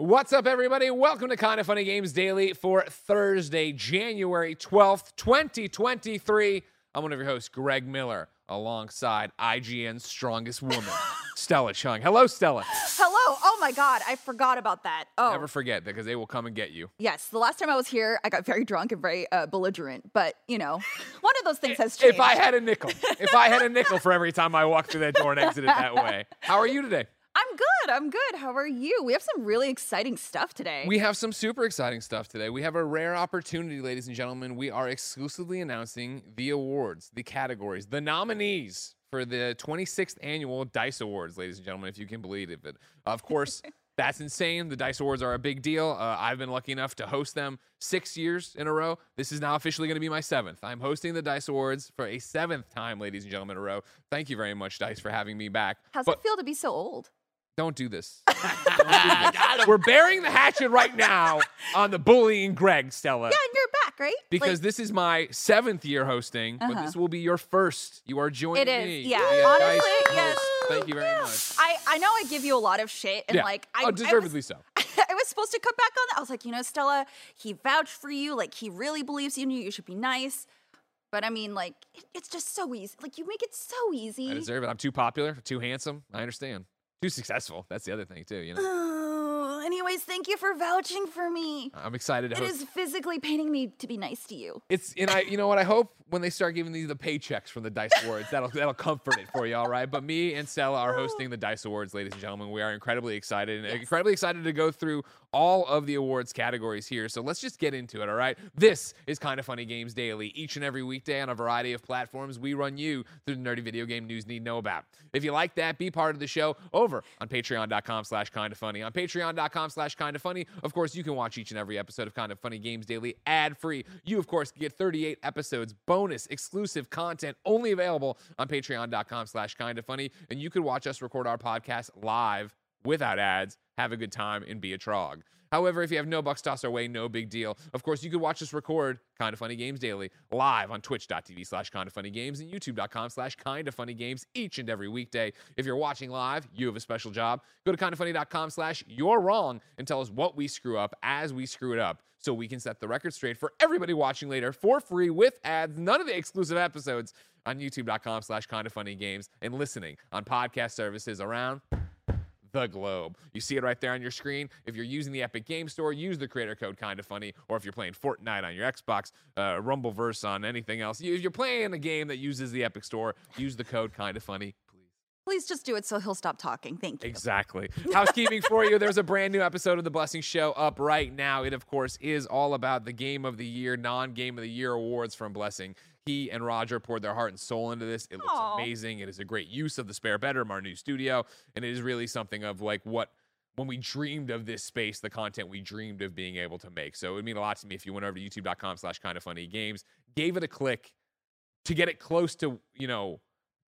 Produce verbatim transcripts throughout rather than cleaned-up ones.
What's up, everybody? Welcome to Kinda Funny Games Daily for Thursday, January twelfth, twenty twenty-three. I'm one of your hosts, Greg Miller, alongside I G N's strongest woman, Stella Chung. Hello, Stella. Hello. Oh, my God. I forgot about that. Oh. Never forget that, because they will come and get you. Yes. The last time I was here, I got very drunk and very uh, belligerent. But, you know, one of those things has changed. If I had a nickel, if I had a nickel for every time I walked through that door and exited that way. How are you today? I'm good. I'm good. How are you? We have some really exciting stuff today. We have some super exciting stuff today. We have a rare opportunity, ladies and gentlemen. We are exclusively announcing the awards, the categories, the nominees for the twenty-sixth annual DICE Awards, ladies and gentlemen, if you can believe it. Of course, that's insane. The DICE Awards are a big deal. Uh, I've been lucky enough to host them six years in a row. This is now officially going to be my seventh. I'm hosting the DICE Awards for a seventh time, ladies and gentlemen, in a row. Thank you very much, DICE, for having me back. How's but- it feel to be so old? Don't do this. Don't do this. We're bearing the hatchet right now on the bullying Greg, Stella. Yeah, and you're back, right? Because Like, this is my seventh year hosting, but Uh-huh. this will be your first. You are joining It is, me. yeah. As Honestly, Dice yes. host. Thank you very much. I, I know I give you a lot of shit. And, yeah. like, I, oh, I deservedly was, so. I was supposed to come back on that. I was like, you know, Stella, he vouched for you. Like, he really believes in you. You should be nice. But, I mean, like, it, it's just so easy. Like, you make it so easy. I deserve it. I'm too popular, too handsome. I understand. Too successful. That's the other thing, too, you know. Oh, anyways, thank you for vouching for me. I'm excited to It host. is physically paining me to be nice to you. It's and I, you know what? I hope when they start giving you the paychecks from the DICE Awards, that'll that'll comfort it for you, all right? But me and Stella are hosting the DICE Awards, ladies and gentlemen. We are incredibly excited and Yes. incredibly excited to go through all of the awards categories here. So let's just get into it, all right? This is Kinda Funny Games Daily. Each and every weekday on a variety of platforms, we run you through the nerdy video game news you need to know about. If you like that, be part of the show over on patreon.com slash kinda funny. On patreon.com slash kinda funny, of course, you can watch each and every episode of Kinda Funny Games Daily ad-free. You, of course, get thirty-eight episodes, bonus, exclusive content, only available on patreon.com slash kinda funny. And you can watch us record our podcast live without ads, have a good time, and be a trog. However, if you have no bucks tossed our way, no big deal. Of course, you could watch us record Kinda Funny Games Daily live on twitch.tv slash Kinda Funny Games and youtube.com slash Kinda Funny Games each and every weekday. If you're watching live, you have a special job. Go to kindafunny.com slash you're wrong and tell us what we screw up as we screw it up so we can set the record straight for everybody watching later for free with ads, none of the exclusive episodes on youtube.com slash Kinda Funny Games and listening on podcast services around the globe. You see it right there on your screen. If you're using the Epic Game Store, use the creator code Kinda Funny, or if you're playing Fortnite on your Xbox, uh, Rumbleverse on anything else, if you're playing a game that uses the Epic Store, use the code Kinda Funny, please. Please just do it so he'll stop talking. Thank you. Exactly. Housekeeping for you. There's a brand new episode of The Blessing Show up right now. It, of course, is all about the Game of the Year, non-Game of the Year awards from Blessing. He and Roger poured their heart and soul into this. It looks Aww. amazing. It is a great use of the spare bedroom, our new studio, and it is really something of like what when we dreamed of this space, the content we dreamed of being able to make. So it would mean a lot to me if you went over to youtube.com slash kinda funny games, gave it a click to get it close to, you know,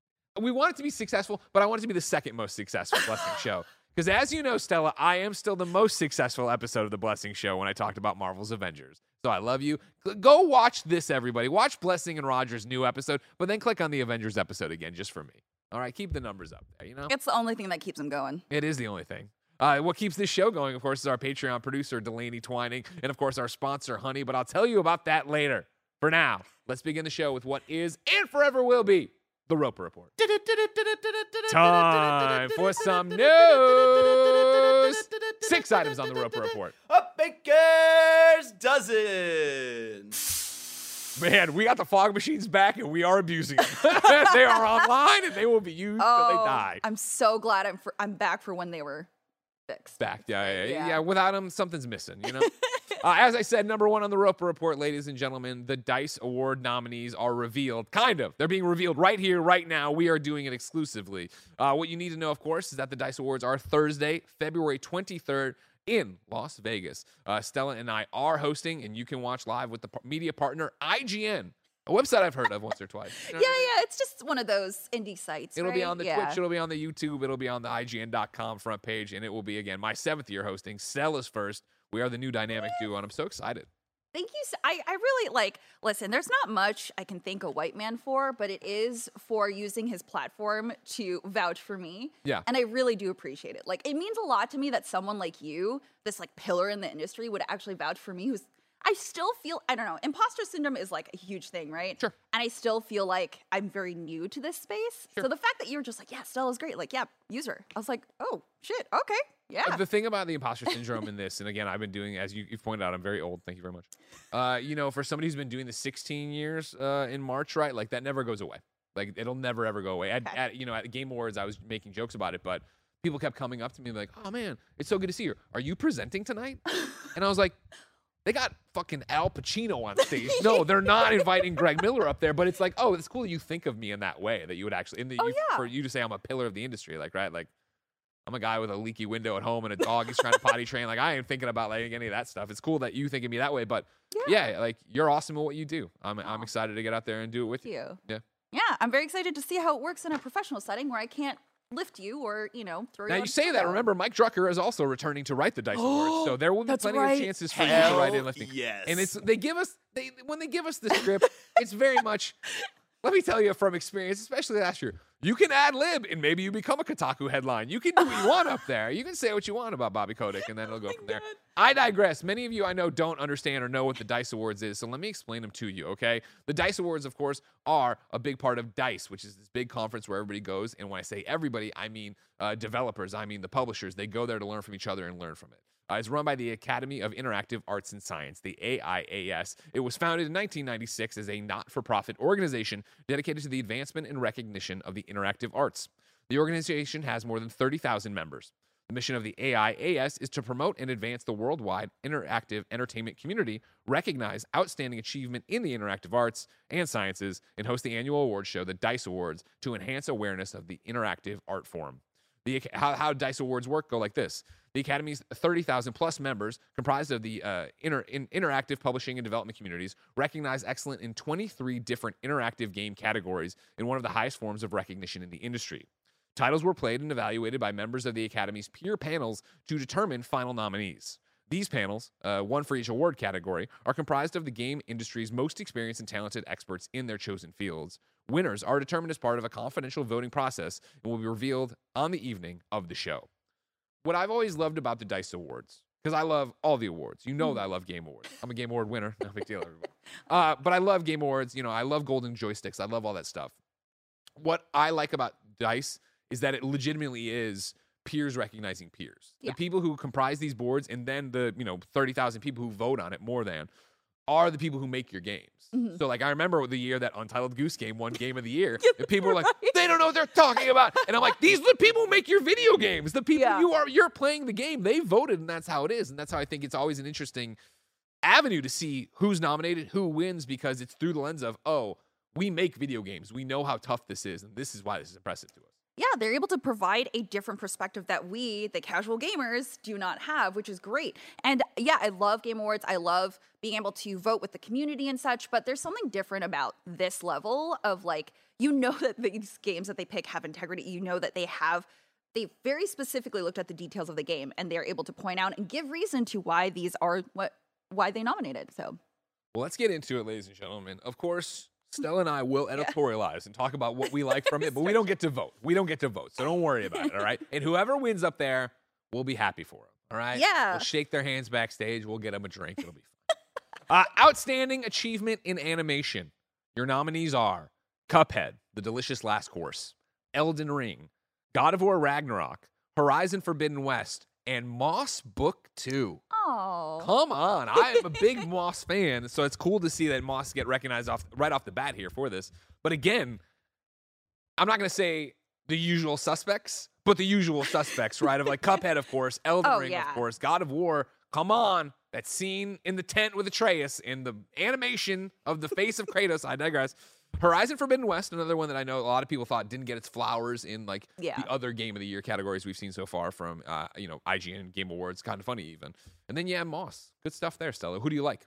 we want it to be successful, but I want it to be the second most successful Blessing Show. Because as you know, Stella, I am still the most successful episode of The Blessing Show when I talked about Marvel's Avengers. So I love you. Go watch this, everybody. Watch Blessing and Roger's new episode, but then click on the Avengers episode again just for me. All right, keep the numbers up there, you know? It's the only thing that keeps him going. It is the only thing. Uh, what keeps this show going, of course, is our Patreon producer, Delaney Twining, and, of course, our sponsor, Honey, but I'll tell you about that later. For now, let's begin the show with what is and forever will be the Roper Report. Time for some news. Six items on the Roper Report. A baker's dozen. Man, we got the fog machines back and we are abusing them. They are online and they will be used Oh, till they die. I'm so glad I'm for, I'm back for when they were fixed. Back, yeah, yeah, yeah. Yeah. yeah. Without them, something's missing, you know? uh, as I said, number one on the Roper Report, ladies and gentlemen, the DICE Award nominees are revealed. Kind of. They're being revealed right here, right now. We are doing it exclusively. Uh, what you need to know, of course, is that the DICE Awards are Thursday, February twenty-third, in Las Vegas. Uh, Stella and I are hosting, and you can watch live with the par- media partner I G N, a website I've heard of once or twice. You know Yeah, what I mean? yeah, it's just one of those indie sites. It'll be right? on the yeah. Twitch, it'll be on the YouTube, it'll be on the I G N dot com front page, and it will be, again, my seventh year hosting. Stella's first. We are the new dynamic duo, and I'm so excited. Thank you. So, I, I really like, listen, there's not much I can thank a white man for, but it is for using his platform to vouch for me. Yeah. And I really do appreciate it. Like, it means a lot to me that someone like you, this like pillar in the industry, would actually vouch for me. Who's, I still feel, I don't know, imposter syndrome is like a huge thing, right? Sure. And I still feel like I'm very new to this space. Sure. So the fact that you're just like, yeah, Stella's great. Like, yeah, use her. I was like, oh, shit. Okay. Yeah. The thing about the imposter syndrome in this, and again, I've been doing, as you, you've pointed out, I'm very old. Thank you very much. Uh, you know, for somebody who's been doing this sixteen years uh, in March, right? Like that never goes away. Like it'll never ever go away. At, Okay. at you know, at the Game Awards, I was making jokes about it, but people kept coming up to me like, "Oh man, it's so good to see you. Are you presenting tonight?" And I was like, "They got fucking Al Pacino on stage." No, they're not inviting Greg Miller up there, but it's like, oh, it's cool that you think of me in that way, that you would actually, and that Oh, you, yeah. for you to say I'm a pillar of the industry, like right, like. I'm a guy with a leaky window at home and a dog he's trying to potty train. Like, I ain't thinking about like any of that stuff. It's cool that you think of me that way, but yeah, Yeah. like you're awesome at what you do. I'm I'm excited to get out there and do it with Thank you. you. Yeah. Yeah, I'm very excited to see how it works in a professional setting where I can't lift you or, you know, throw you Now on you a say that. scale. Remember, Mike Drucker is also returning to write the Dice Awards, so there will be That's plenty right. of chances for you to Hell write in lifting. yes. And it's they give us they when they give us the script, it's very much. Let me tell you from experience, especially last year, you can ad lib and maybe you become a Kotaku headline. You can do what you want up there. You can say what you want about Bobby Kotick, and then it'll go from there. I digress. Many of you I know don't understand or know what the Dice Awards is, so let me explain them to you, okay? The Dice Awards, of course, are a big part of DICE, which is this big conference where everybody goes. And when I say everybody, I mean uh, developers, I mean the publishers. They go there to learn from each other and learn from it. Uh, it's run by the Academy of Interactive Arts and Science, the A I A S. It was founded in nineteen ninety-six as a not-for-profit organization dedicated to the advancement and recognition of the interactive arts. The organization has more than thirty thousand members. The mission of the A I A S is to promote and advance the worldwide interactive entertainment community, recognize outstanding achievement in the interactive arts and sciences, and host the annual award show, the DICE Awards, to enhance awareness of the interactive art form. The, how, how DICE Awards work go like this. The Academy's thirty thousand plus members, comprised of the uh, inter, in, interactive publishing and development communities, recognize excellence in twenty-three different interactive game categories in one of the highest forms of recognition in the industry. Titles were played and evaluated by members of the Academy's peer panels to determine final nominees. These panels, uh, one for each award category, are comprised of the game industry's most experienced and talented experts in their chosen fields. Winners are determined as part of a confidential voting process and will be revealed on the evening of the show. What I've always loved about the DICE Awards, because I love all the awards. You know that I love Game Awards. I'm a Game Award winner. No big deal, everybody. Uh, but I love Game Awards. You know, I love golden joysticks. I love all that stuff. What I like about DICE is that it legitimately is peers recognizing peers. Yeah. The people who comprise these boards and then the, you know, thirty thousand people who vote on it more than are the people who make your games. Mhm. So like I remember the year that Untitled Goose Game won Game of the Year, Yeah, and people were like, right. they don't know what they're talking about. And I'm like, these are the people who make your video games. The people Yeah. you are you're playing the game. They voted, and that's how it is. And that's how I think it's always an interesting avenue to see who's nominated, who wins, because it's through the lens of, oh, we make video games. We know how tough this is, and this is why this is impressive to us. Yeah, they're able to provide a different perspective that we, the casual gamers, do not have, which is great. And yeah, I love Game Awards. I love being able to vote with the community and such, but there's something different about this level of like, you know that these games that they pick have integrity. You know that they have, they very specifically looked at the details of the game and they're able to point out and give reason to why these are what, why they nominated. So, Well, let's get into it, ladies and gentlemen. Of course, Stella and I will editorialize and talk about what we like from it, but we don't get to vote. We don't get to vote, so don't worry about it, all right? And whoever wins up there, we'll be happy for them, all right? Yeah. We'll shake their hands backstage. We'll get them a drink. It'll be fun. uh, outstanding achievement in animation. Your nominees are Cuphead, The Delicious Last Course, Elden Ring, God of War Ragnarok, Horizon Forbidden West, and Moss Book two. oh, Come on. I am a big Moss fan, so it's cool to see that Moss get recognized off right off the bat here for this. But again, I'm not going to say the usual suspects, but the usual suspects, right? Of like Cuphead, of course, Elden Oh, Ring, yeah. of course, God of War. Come on. That scene in the tent with Atreus in the animation of the face of Kratos. I digress. Horizon Forbidden West, another one that I know a lot of people thought didn't get its flowers in like Yeah. the other Game of the Year categories we've seen so far from, uh, you know, I G N Game Awards. Kind of funny even. And then, yeah, Moss. Good stuff there, Stella. Who do you like?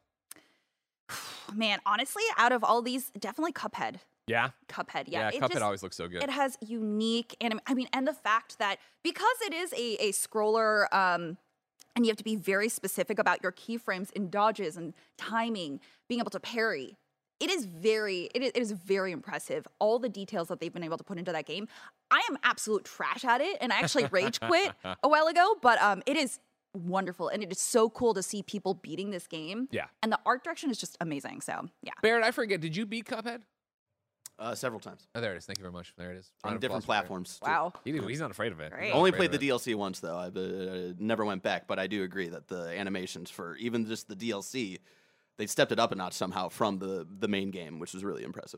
man, honestly, out of all these, definitely Cuphead. Yeah? Cuphead, yeah. Yeah, it Cuphead just- always looks so good. It has unique anim- I mean, and the fact that because it is a, a scroller um, and you have to be very specific about your keyframes and dodges and timing, being able to parry. It is very, it is, it is very impressive. All the details that they've been able to put into that game. I am absolute trash at it, and I actually rage quit a while ago, but um, it is wonderful, and it is so cool to see people beating this game. Yeah. And the art direction is just amazing, so yeah. Barrett, I forget, did you beat Cuphead? Uh, several times. Oh, there it is. Thank you very much. There it is. On different platforms. too. Wow. He, he's not afraid of it. Great. He's not Only afraid played of the it. D L C once, though. I uh, never went back, but I do agree that the animations for even just the D L C, they stepped it up a notch somehow from the, the main game, which was really impressive.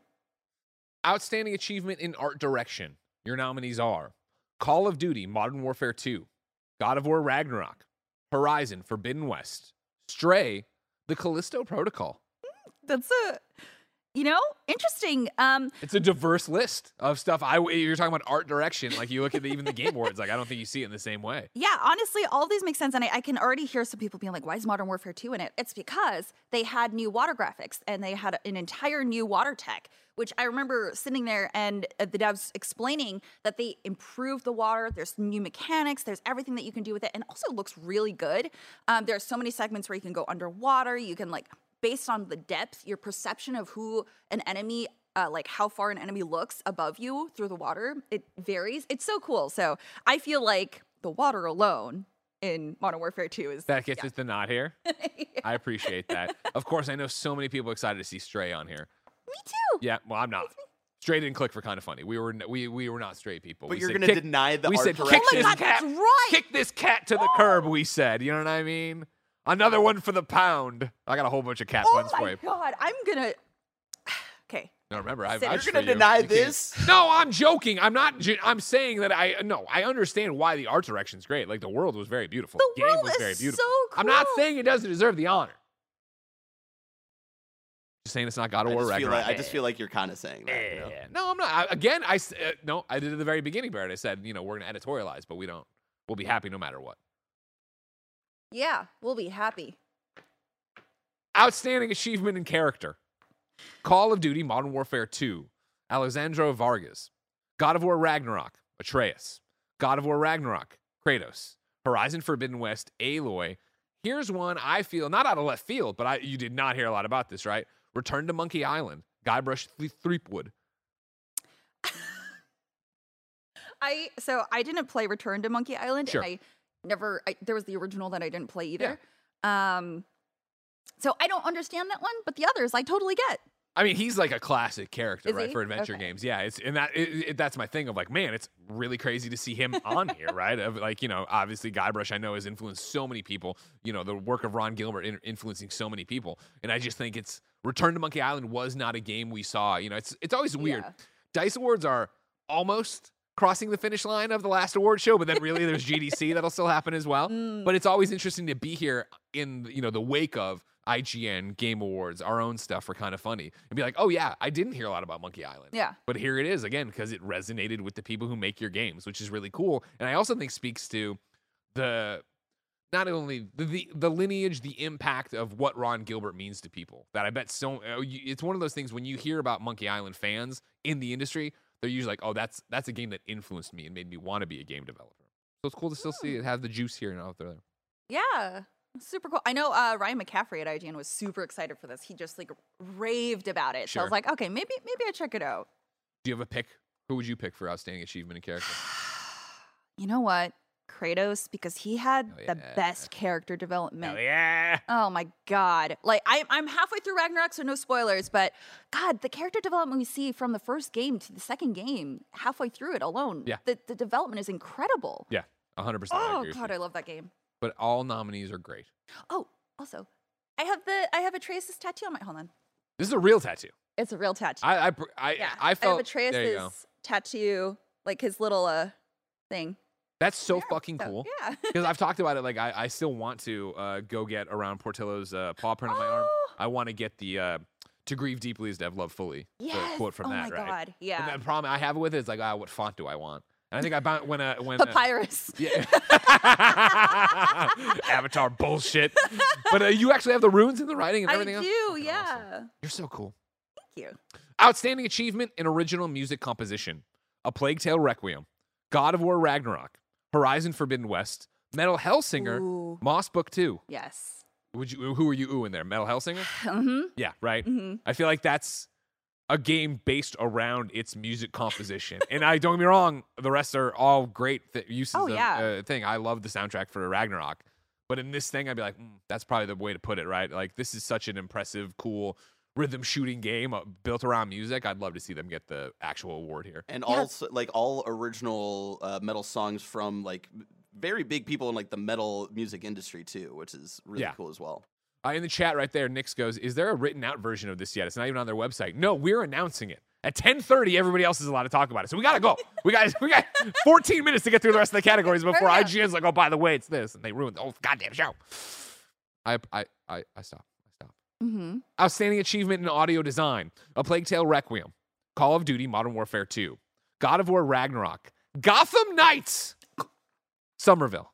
Outstanding achievement in art direction. Your nominees are Call of Duty Modern Warfare two, God of War Ragnarok, Horizon Forbidden West, Stray, The Callisto Protocol. That's a, you know, interesting. Um, It's a diverse list of stuff. I you're talking about art direction, like you look at the, even the Game Awards, like I don't think you see it in the same way. yeah, honestly, all of these make sense. And I, I can already hear some people being like, why is Modern Warfare two in it? It's because they had new water graphics and they had an entire new water tech, which I remember sitting there and uh, the devs explaining that they improved the water. There's new mechanics. There's everything that you can do with it. And also looks really good. Um, there are so many segments where you can go underwater. You can like, based on the depth, your perception of who an enemy, uh, like how far an enemy looks above you through the water, it varies. It's so cool. So I feel like the water alone in Modern Warfare two is That gets yeah. us the nod here. I appreciate that. Of course, I know so many people excited to see Stray on here. Me too. Yeah, well, I'm not. Stray didn't click for kind of funny. We were we we were not straight people. But We you're said going to kick- deny the we art said direction. kick Oh my this God, cat, that's right. kick this cat to the curb. We said, you know what I mean? Another one for the pound. I got a whole bunch of cat Oh puns for my you. god, I'm gonna. Okay. No, remember, I Sit- vouched You're for going to you. deny You can't- this? No, I'm joking. I'm not. ju- I'm saying that I no. I understand why the art direction's great. Like the world was very beautiful. The Game world was is very beautiful. so I'm not cool. saying it doesn't deserve the honor. Just saying it's not God of I War just, feel Ragnarok. like, I just feel like you're kind of saying that. You know? Yeah. No, I'm not. I, again, I s- uh, no. I did at the very beginning, Barrett. I said, you know, we're gonna editorialize, but we don't. We'll be happy no matter what. Yeah, we'll be happy. Outstanding achievement in character. Call of Duty Modern Warfare two, Alexandro Vargas. God of War Ragnarok, Atreus. God of War Ragnarok, Kratos. Horizon Forbidden West, Aloy. Here's one I feel, not out of left field, but I, you did not hear a lot about this, right? Return to Monkey Island, Guybrush Th- Threepwood. I so I didn't play Return to Monkey Island, Sure. and I never. I, there was the original that I didn't play either. Um, so I don't understand that one, but the others I totally get. I mean, he's like a classic character, Is right, he? for adventure Okay. games. Yeah, it's and that it, it, that's my thing of like, man, it's really crazy to see him on here, right? Of like, you know, obviously Guybrush I know has influenced so many people. You know, the work of Ron Gilbert in, influencing so many people, and I just think it's Return to Monkey Island was not a game we saw. You know, it's it's always weird. Yeah. Dice Awards are almost crossing the finish line of the last award show, but then really there's G D C that'll still happen as well. Mm. But it's always interesting to be here in you know the wake of I G N, Game Awards, our own stuff for Kind of Funny, and be like, oh yeah, I didn't hear a lot about Monkey Island. Yeah. But here it is again because it resonated with the people who make your games, which is really cool. And I also think speaks to the not only the, the the lineage, the impact of what Ron Gilbert means to people. That I bet so uh, you- it's one of those things when you hear about Monkey Island fans in the industry, they're usually like, oh, that's that's a game that influenced me and made me want to be a game developer. So it's cool to still see it have the juice here and out there. Yeah. Super cool. I know uh, Ryan McCaffrey at I G N was super excited for this. He just like raved about it. So I Sure. was like, okay, maybe maybe I check it out. Do you have a pick? Who would you pick for outstanding achievement in character? You know what? Kratos, because he had Hell the yeah. best character development. Hell yeah! Oh my god! Like I, I'm halfway through Ragnarok, so no spoilers. But God, the character development we see from the first game to the second game, halfway through it alone, Yeah. the, the development is incredible. Yeah, one hundred percent. I Oh agree with God, you. I love that game. But all nominees are great. Oh, also, I have the I have Atreus' tattoo on my. Hold on, This is a real tattoo. it's a real tattoo. I I pr- I, yeah, I felt have Atreus' there you go. tattoo, like his little uh thing. That's so Yeah, fucking so, cool. Yeah. Because I've talked about it. Like I, I still want to uh, go get around Portillo's uh, paw print on my arm. Oh. I want to get the uh, "To grieve deeply is to have love fully." Yes. The quote from oh that, my right? God. Yeah. And the problem I have with it is like, ah, what font do I want? And I think I found when uh, when uh, Papyrus. yeah, Avatar bullshit. But uh, you actually have the runes in the writing and I everything else. do. Fucking Yeah. awesome. You're so cool. Thank you. Outstanding achievement in original music composition: A Plague Tale Requiem, God of War Ragnarok, Horizon Forbidden West, Metal Hellsinger, Ooh. Moss Book two. Yes. Would you? Who are you oohing there? Metal Hellsinger? Mm-hmm. Yeah, right. Mm-hmm. I feel like that's a game based around its music composition. And I don't get me wrong, the rest are all great th- uses Oh, of yeah. uh, thing. I love the soundtrack for Ragnarok. But in this thing, I'd be like, mm, that's probably the way to put it, right? Like, this is such an impressive, cool rhythm shooting game uh, built around music. I'd love to see them get the actual award here. And Yeah. also, like, all original uh, metal songs from, like, very big people in, like, the metal music industry, too, which is really Yeah. cool as well. Uh, in the chat right there, Nix goes, is there a written out version of this yet? It's not even on their website. No, we're announcing it. At ten thirty, everybody else is allowed to talk about it. So we got to go. We got we got fourteen minutes to get through the rest of the categories before Hurry I up. G N's like, oh, by the way, it's this. And they ruined the whole goddamn show. I I I, I stop. I stop. Mm-hmm. Outstanding achievement in audio design. A Plague Tale Requiem. Call of Duty Modern Warfare two. God of War Ragnarok. Gotham Knights. Somerville.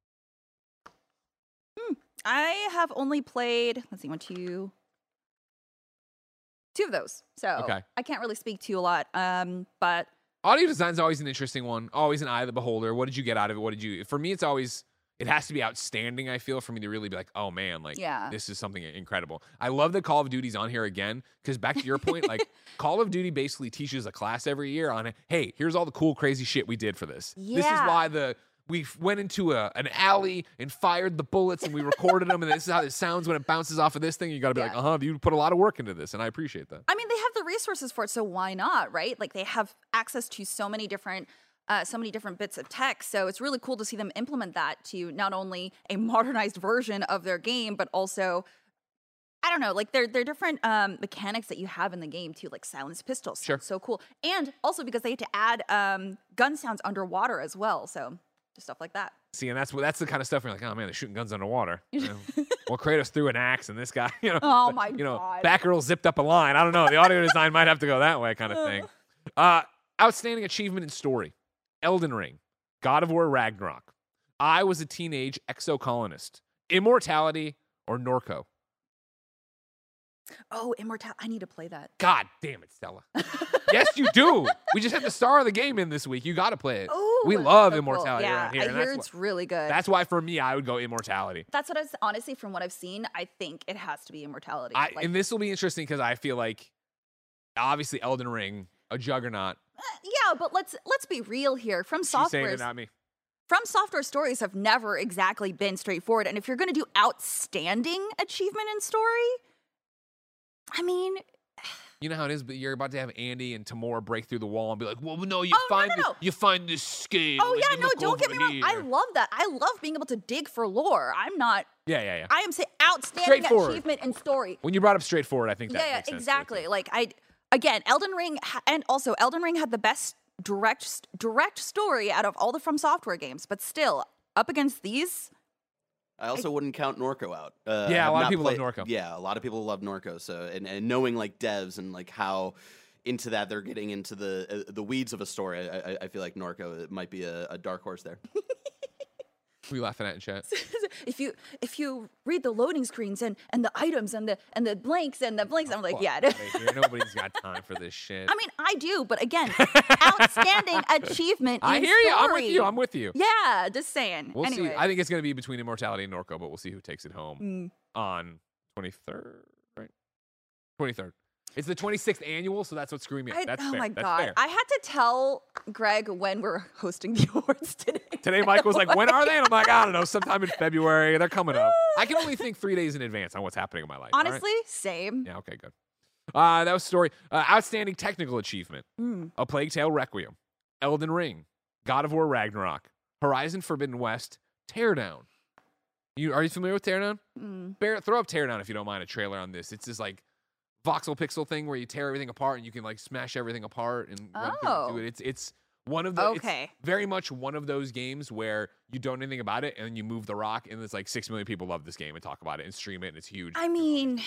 I have only played, let's see, one, two, two of those. So Okay. I can't really speak to a lot. Um, but Audio design is always an interesting one. Always an eye of the beholder. What did you get out of it? What did you? For me, it's always it has to be outstanding. I feel for me to really be like, oh man, like Yeah. this is something incredible. I love that Call of Duty's on here again because back to your point, like Call of Duty basically teaches a class every year on, hey, here's all the cool, crazy shit we did for this. This is Yeah. why the we f- went into a, an alley and fired the bullets and we recorded them and this is how it sounds when it bounces off of this thing. You got to be Yeah. like, uh huh, you put a lot of work into this, and I appreciate that. I mean, they have the resources for it, so why not, right? Like they have access to so many different, uh, so many different bits of tech. So it's really cool to see them implement that to not only a modernized version of their game, but also, I don't know, like they're they're different um, mechanics that you have in the game too, like silenced pistols. Sure. So cool, and also because they had to add um, gun sounds underwater as well. So just stuff like that. See, and that's what that's the kind of stuff where you're like, oh man, they're shooting guns underwater. You know? Well, Kratos threw an axe, and this guy, you know, Oh my you know, God. Batgirl zipped up a line. I don't know. The audio design might have to go that way, kind of thing. Uh, outstanding achievement in story: Elden Ring, God of War Ragnarok. I was a teenage exocolonist. Immortality or Norco. Oh, Immortal! I need to play that. God damn it, Stella. Yes, you do. We just had the star of the game in this week. You got to play it. Oh, we love so cool. Immortality Yeah, around here. I and hear that's it's why, really good. that's why for me, I would go Immortality. That's what I was honestly from what I've seen. I think it has to be Immortality. I, Like, and this will be interesting because I feel like obviously Elden Ring, a juggernaut. uh, yeah, but let's let's be real here. From She's saying software, it, not me. from software stories have never exactly been straightforward. And if you're going to do outstanding achievement in story, I mean, You know how it is, but you're about to have Andy and Tamora break through the wall and be like, "Well, no, you Oh, no, find no, the- no. you find this scale. oh and yeah, you no, look don't get over me wrong. I here." love that. I love being able to dig for lore. I'm not. yeah, yeah, yeah. I am saying outstanding Straightforward. achievement in story. When you brought up straightforward, I think that Yeah, yeah, makes sense to me, exactly. too. Like I, again, Elden Ring, ha- and also Elden Ring had the best direct direct story out of all the From Software games, but still up against these. I also wouldn't count Norco out. Uh, Yeah, a I've lot of not people love played- Norco. Yeah, a lot of people love Norco. So, and, and knowing like devs and like how into that they're getting into the uh, the weeds of a story, I, I, I feel like Norco might be a, a dark horse there. Who are you laughing at in chat? if you if you read the loading screens and and the items and the and the blanks and the blanks, I'm like, Fuck yeah. outta here. Nobody's got time for this shit. I mean, I do, but again, outstanding achievement. I in hear you. I'm with story. you. I'm with you. Yeah, just saying. We'll anyway, see. I think it's going to be between Immortality and Norco, but we'll see who takes it home Mm. on twenty-third, right? twenty-third. It's the twenty-sixth annual, so that's what's screwing me up. I- That's oh fair. my That's god! fair. I had to tell Greg when we're hosting the awards today. Today, Mike was like, when are they? And I'm like, I don't know, sometime in February. They're coming up. I can only think three days in advance on what's happening in my life. all right? Honestly, same. Yeah, okay, good. Uh, that was story. Uh, outstanding technical achievement. Mm. A Plague Tale Requiem. Elden Ring. God of War Ragnarok. Horizon Forbidden West. Teardown. You, are you familiar with Teardown? Mm. Bear, throw up Teardown if you don't mind a trailer on this. It's this like voxel pixel thing where you tear everything apart and you can like smash everything apart and run things Oh. through it. It's it's one of the Okay. it's very much one of those games where you don't know anything about it and then you move the rock and it's like six million people love this game and talk about it and stream it and it's huge. I mean,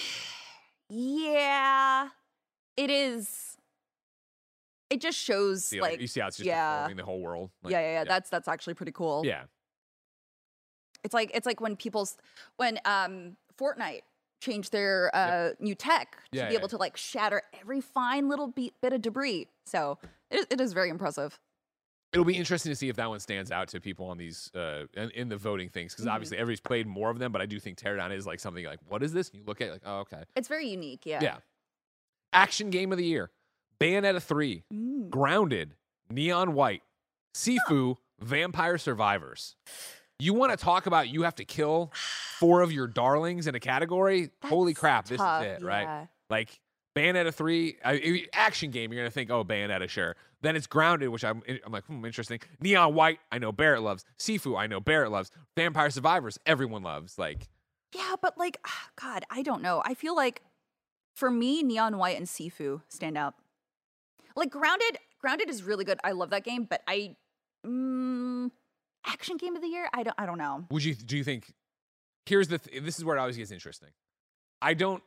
yeah, it is. It just shows See, like, you see how it's just yeah. deforming the whole world. Like, yeah, yeah, yeah. That's that's actually pretty cool. yeah. It's like it's like when people's when um Fortnite changed their uh new tech to Yeah, be yeah. able to like shatter every fine little be- bit of debris. So it is, it is very impressive. It'll be interesting to see if that one stands out to people on these uh in, in the voting things because Mhm. obviously everybody's played more of them, but I do think Teardown is like something like, what is this? And you look at it like, oh, okay. It's very unique. Yeah. Yeah. Action game of the year. Bayonetta three, Mm. Grounded, Neon White, Sifu, Vampire Survivors. You want to talk about you have to kill four of your darlings in a category? Holy That's crap, this tough, is it, right? yeah. Like Bayonetta three, I, if- action game, you're going to think, oh, Bayonetta, sure. Then it's Grounded, which I'm, I'm like, hmm, interesting. Neon White, I know Barrett loves. Sifu, I know Barrett loves. Vampire Survivors, everyone loves. Like, Yeah, but like, God, I don't know. I feel like for me, Neon White and Sifu stand out. Like Grounded, Grounded is really good. I love that game, but I, mm, action game of the year, I don't, I don't know. would you, do you think, here's the, th- this is where it always gets interesting. I don't,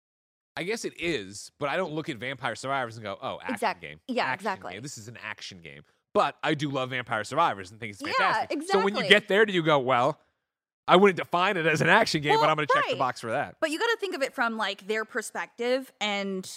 I guess it is, but I don't look at Vampire Survivors and go, oh, action Exact- game. yeah, action exactly. game. This is an action game. But I do love Vampire Survivors and think it's Yeah, fantastic. So when you exactly. get there, do you go, well, I wouldn't define it as an action game, but Well, I'm going to check the right. box for that. But you got to think of it from like their perspective, and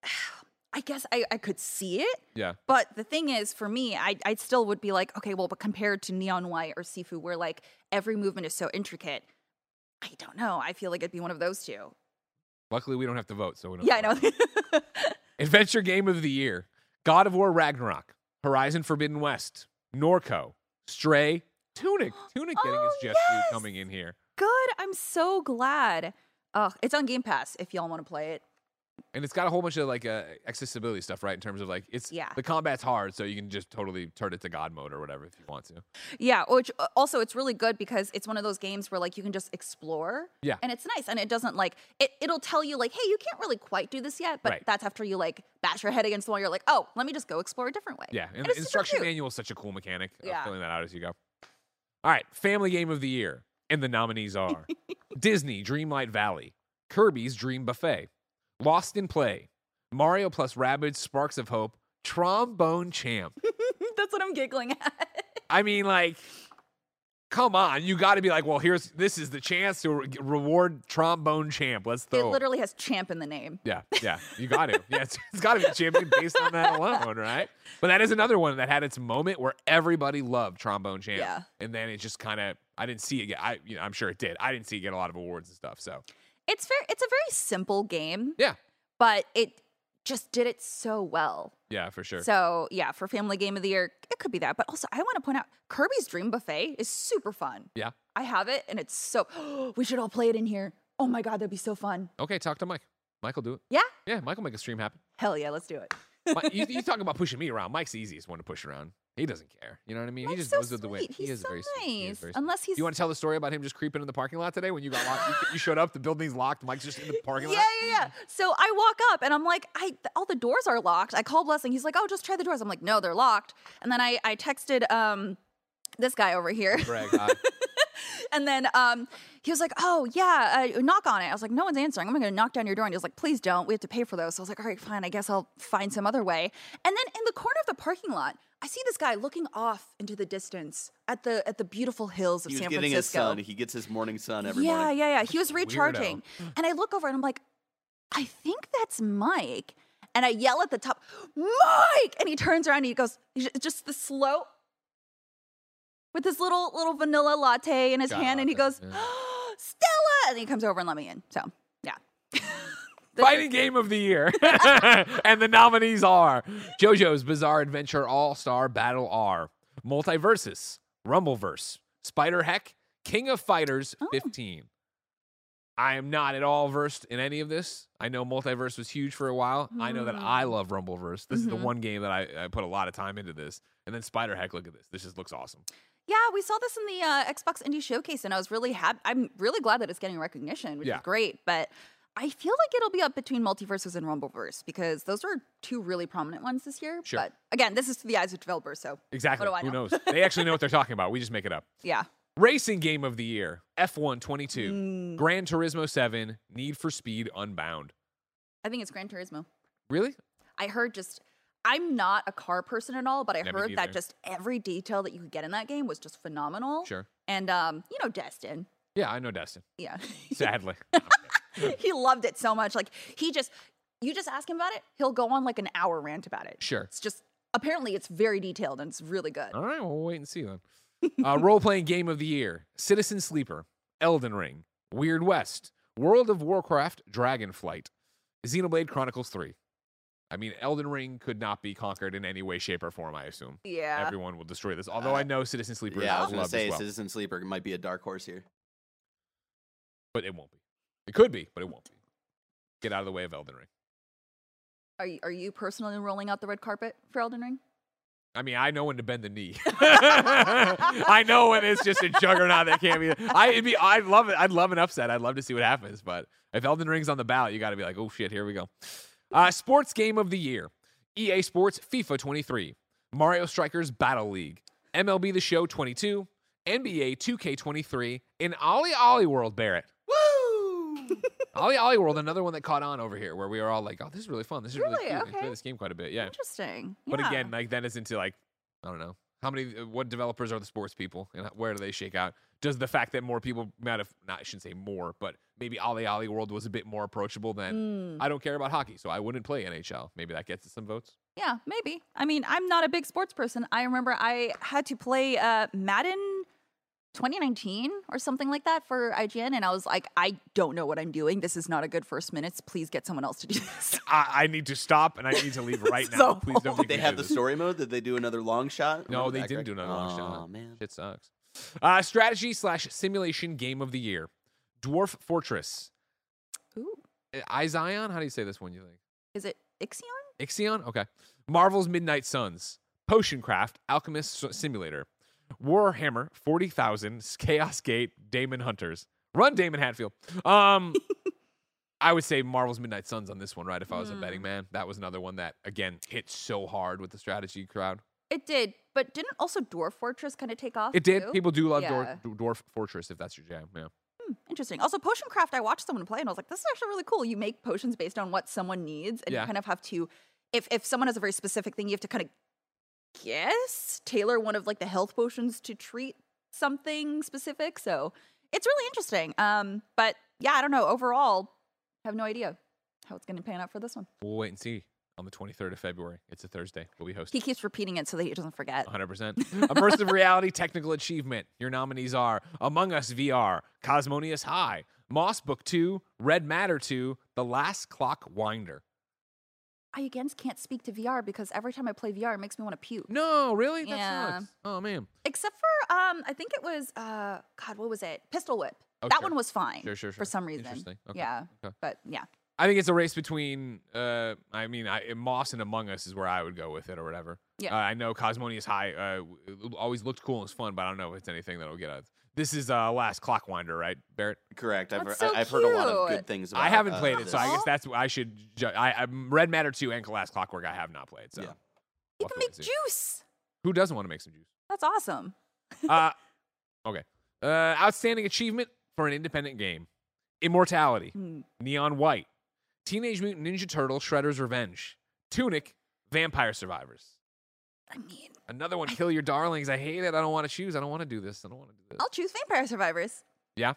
I guess I, I could see it. Yeah. But the thing is, for me, I I still would be like, okay, well, but compared to Neon White or Sifu, where like every movement is so intricate, I don't know. I feel like it'd be one of those two. Luckily, we don't have to vote, so we don't. Yeah, I know. Adventure Game of the Year. God of War Ragnarok. Horizon Forbidden West. Norco. Stray. Tunic. Tunic getting Oh, its just due yes! coming in here. Good. I'm so glad. Oh, it's on Game Pass if y'all want to play it. And it's got a whole bunch of like uh, accessibility stuff, right? In terms of like, it's Yeah. the combat's hard, so you can just totally turn it to God mode or whatever if you want to. Yeah, which uh, also it's really good because it's one of those games where like you can just explore. Yeah. And it's nice. And it doesn't like it it'll tell you like, hey, you can't really quite do this yet, but Right. that's after you like bash your head against the wall. You're like, oh, let me just go explore a different way. Yeah, and And the it's super instruction cute. manual is such a cool mechanic of Yeah. filling that out as you go. All right, Family Game of the Year. And the nominees are Disney Dreamlight Valley, Kirby's Dream Buffet, Lost in Play, Mario plus Rabbids Sparks of Hope, Trombone Champ. That's what I'm giggling at. I mean, like, come on. You got to be like, well, here's this is the chance to re- reward Trombone Champ. Let's It throw it. literally has champ in the name. Yeah, yeah, you got to. Yeah, it's, it's got to be a champion based on that alone, right? But that is another one that had its moment where everybody loved Trombone Champ, Yeah. and then it just kind of, I didn't see it get. I, you know, I'm sure it did. I didn't see it get a lot of awards and stuff. So It's very it's a very simple game, yeah, but it just did it so well. yeah, for sure. So yeah, for Family Game of the Year, it could be that. But also I want to point out Kirby's Dream Buffet is super fun. Yeah. I have it and it's so we should all play it in here. Oh my god, that'd be so fun. Okay, talk to Mike. Mike will do it. Yeah? Yeah, Mike will make a stream happen. Hell yeah, let's do it. Mike, you, you talk about pushing me around. Mike's the easiest one to push around. He doesn't care. You know what I mean? he Mike's just so goes with the wind. sweet. He He's is so very sweet. He is nice. very sweet. Unless he's You want to tell the story about him just creeping in the parking lot today when you got locked? you, you showed up, the building's locked, Mike's just in the parking yeah, lot? yeah, yeah. So I walk up and I'm like, I all the doors are locked. I call Blessing. He's like, oh, just try the doors. I'm like, no, they're locked. And then I I texted um this guy over here. Greg, hi. And then um, he was like, oh, yeah, uh, knock on it. I was like, no one's answering. I'm going to knock down your door. And he was like, please don't. We have to pay for those. So I was like, all right, fine. I guess I'll find some other way. And then in the corner of the parking lot, I see this guy looking off into the distance at the at the beautiful hills of He was San getting his Francisco. sun. He gets his morning sun every yeah, morning. yeah, yeah. He was Weirdo. recharging. And I look over and I'm like, I think that's Mike. And I yell at the top, Mike! And he turns around and he goes, he's ju- just the slow, with his little little vanilla latte in his Got hand, and he latte, goes, yeah. Stella! And he comes over and let me in. So, yeah. The- Fighting Game of the Year. And the nominees are JoJo's Bizarre Adventure All-Star Battle R, Multiversus, Rumbleverse, Spider Heck, King of Fighters Oh. fifteen. I am not at all versed in any of this. I know Multiverse was huge for a while. I know that I love Rumbleverse. This is the Mhm. one game that I, I put a lot of time into this. And then Spider Heck, look at this. This just looks awesome. Yeah, we saw this in the uh, Xbox Indie Showcase, and I was really happy. I'm really glad that it's getting recognition, which Yeah. is great. But I feel like it'll be up between Multiverses and Rumbleverse because those are two really prominent ones this year. Sure. But again, this is through the eyes of developers, so Exactly. What do I Who know? knows? They actually know what they're talking about. We just make it up. yeah. Racing Game of the Year, F one twenty-two, Mm, Gran Turismo seven, Need for Speed Unbound. I think it's Gran Turismo. Really? I heard just. I'm not a car person at all, but I Yeah, me heard that neither. just every detail that you could get in that game was just phenomenal. Sure. And um, you know, Destin. Yeah, I know Destin. Yeah. Sadly. He loved it so much. Like he just you just ask him about it, he'll go on like an hour rant about it. Sure. It's just apparently it's very detailed and it's really good. All right, well, we'll wait and see then. Uh, role-playing game of the year: Citizen Sleeper, Elden Ring, Weird West, World of Warcraft, Dragonflight, Xenoblade Chronicles three. I mean, Elden Ring could not be conquered in any way, shape, or form, I assume. Yeah. Everyone will destroy this. Although Uh, I know Citizen Sleeper Yeah, I is was going to loved say as well. Citizen Sleeper might be a dark horse here. But it won't be. It could be, but it won't be. Get out of the way of Elden Ring. Are you, are you personally rolling out the red carpet for Elden Ring? I mean, I know when to bend the knee. I know when it's just a juggernaut that can't be. I it'd be. I love it. I'd love an upset. I'd love to see what happens. But if Elden Ring's on the ballot, you got to be like, oh shit, here we go. Uh, sports game of the year: E A Sports FIFA twenty-three, Mario Strikers Battle League, M L B The Show twenty-two, N B A two K twenty-three, and Ollie Ollie World. Barrett. Woo! Ollie Ollie World, another one that caught on over here, where we were all like, "Oh, this is really fun. This is really, Really? cute. I Okay. enjoy this game quite a bit." Yeah, Interesting. but Yeah. again, like then it's into like, I don't know, how many, uh, what developers are the sports people, and where do they shake out? Does the fact that more people might have, not, I shouldn't say more, but maybe Ollie Ollie World was a bit more approachable than Mm, I don't care about hockey, so I wouldn't play N H L. Maybe that gets us some votes. yeah, maybe. I mean, I'm not a big sports person. I remember I had to play uh, Madden twenty nineteen or something like that for I G N, and I was like, I don't know what I'm doing. This is not a good first minutes. Please get someone else to do this. I, I need to stop and I need to leave right now. So- Please don't make Did they me have do the this. story mode? Did they do another long shot? No, Remember they that, didn't Greg? do another long shot. Oh, man. Shit sucks. Uh, strategy slash simulation game of the year: Dwarf Fortress. Ooh, Uh, Izion? How do you say this one? You think? is it Ixion? Ixion? Okay. Marvel's Midnight Suns, Potioncraft, Alchemist S- Simulator, Warhammer forty thousand, Chaos Gate, Damon Hunters. Run, Damon Hatfield. Um, I would say Marvel's Midnight Suns on this one, right? If I was a betting Mm. man, that was another one that again hit so hard with the strategy crowd. It did, but didn't also Dwarf Fortress kind of take off? It did. too? People do love Yeah. Dwarf, Dwarf Fortress if that's your jam. Yeah. Hmm, interesting. Also, Potion Craft, I watched someone play and I was like, this is actually really cool. You make potions based on what someone needs, and Yeah. you kind of have to, if if someone has a very specific thing, you have to kind of guess, tailor one of like the health potions to treat something specific. So it's really interesting. Um, but yeah, I don't know. Overall, I have no idea how it's going to pan out for this one. We'll wait and see on the twenty-third of February. It's a Thursday. We'll be hosting. He keeps repeating it so that he doesn't forget. one hundred percent. Immersive reality technical achievement. Your nominees are Among Us V R, Cosmonius High, Moss Book two, Red Matter two, The Last Clock Winder. I again can't speak to V R because every time I play V R, it makes me want to puke. No, really? That Yeah. sucks. Oh, man. Except for um, I think it was uh, God, what was it? Pistol Whip. Oh, that sure. one was fine. Sure, sure, sure. For some reason. Interesting. Okay. Yeah. Okay. But yeah. I think it's a race between, uh, I mean, I, Moss and Among Us is where I would go with it or whatever. Yeah. Uh, I know Cosmonius High uh, w- always looked cool and was fun, but I don't know if it's anything that'll get out. This is uh, Last Clock Winder, right, Barrett? Correct. I've, That's I- so I've heard a lot of cute. good things about I haven't uh, played it, this. so I guess Aw. that's I should. Ju- I, I Red Matter two and Last Clockwork I have not played. So Yeah. You we'll can have to make wait and see. juice. Who doesn't want to make some juice? That's awesome. Uh, okay. Uh, outstanding achievement for an independent game: Immortality, Hmm. Neon White, Teenage Mutant Ninja Turtle: Shredder's Revenge, Tunic, Vampire Survivors. I mean, Another one, Kill Your Darlings. I hate it. I don't want to choose. I don't want to do this. I don't want to do this. I'll choose Vampire Survivors. Yeah.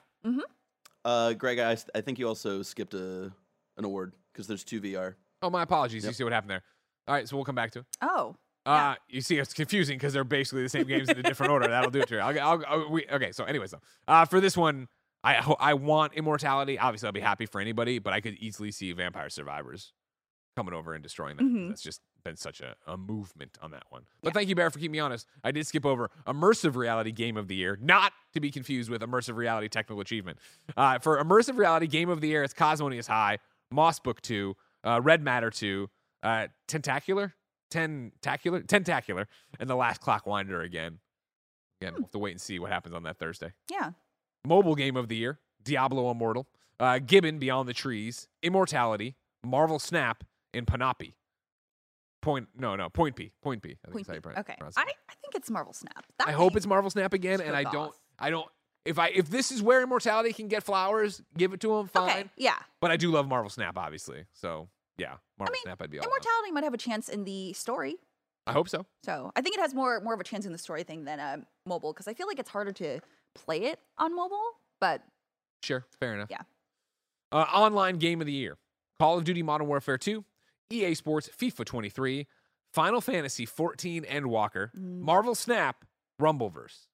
Uh, Greg, I, I think you also skipped a an award because there's two V R. Oh, my apologies. You Yep. see what happened there. All right, so we'll come back to it. Oh. Uh, you see, it's confusing because they're basically the same games in a different order. That'll do it to you. I'll, I'll, I'll, we, okay, so anyways, though, uh, for this one, I ho- I want Immortality. Obviously, I'll be happy for anybody, but I could easily see Vampire Survivors coming over and destroying that. Mhm. That's just been such a, a movement on that one. But Yeah. thank you, Bear, for keeping me honest. I did skip over Immersive Reality Game of the Year, not to be confused with Immersive Reality Technical Achievement. Uh, for Immersive Reality Game of the Year, it's Cosmonius High, Moss Book two, uh, Red Matter two, uh, Tentacular, Tentacular, Tentacular, and The Last Clock Winder again. Again, we'll have to wait and see what happens on that Thursday. Yeah. Mobile Game of the Year, Diablo Immortal, uh, Gibbon Beyond the Trees, Immortality, Marvel Snap, and Panopi. Point, no, no, Point P, Point P. I think Point is how you B. pronounce- Okay. pronounce I, it. I think it's Marvel Snap. That I hope thing it's Marvel Snap again, and I took don't, off. I don't. If I if this is where Immortality can get flowers, give it to him, fine. Okay. Yeah. But I do love Marvel Snap, obviously. So yeah, Marvel mean, Snap, I'd be all about. Immortality might have a chance in the story. I hope so. So I think it has more more of a chance in the story thing than uh, mobile because I feel like it's harder to play it on mobile. But Sure, fair enough. Yeah. Uh, online game of the year: Call of Duty Modern Warfare two, E A Sports FIFA twenty-three, Final Fantasy fourteen Endwalker, Mm. Marvel Snap, Rumbleverse.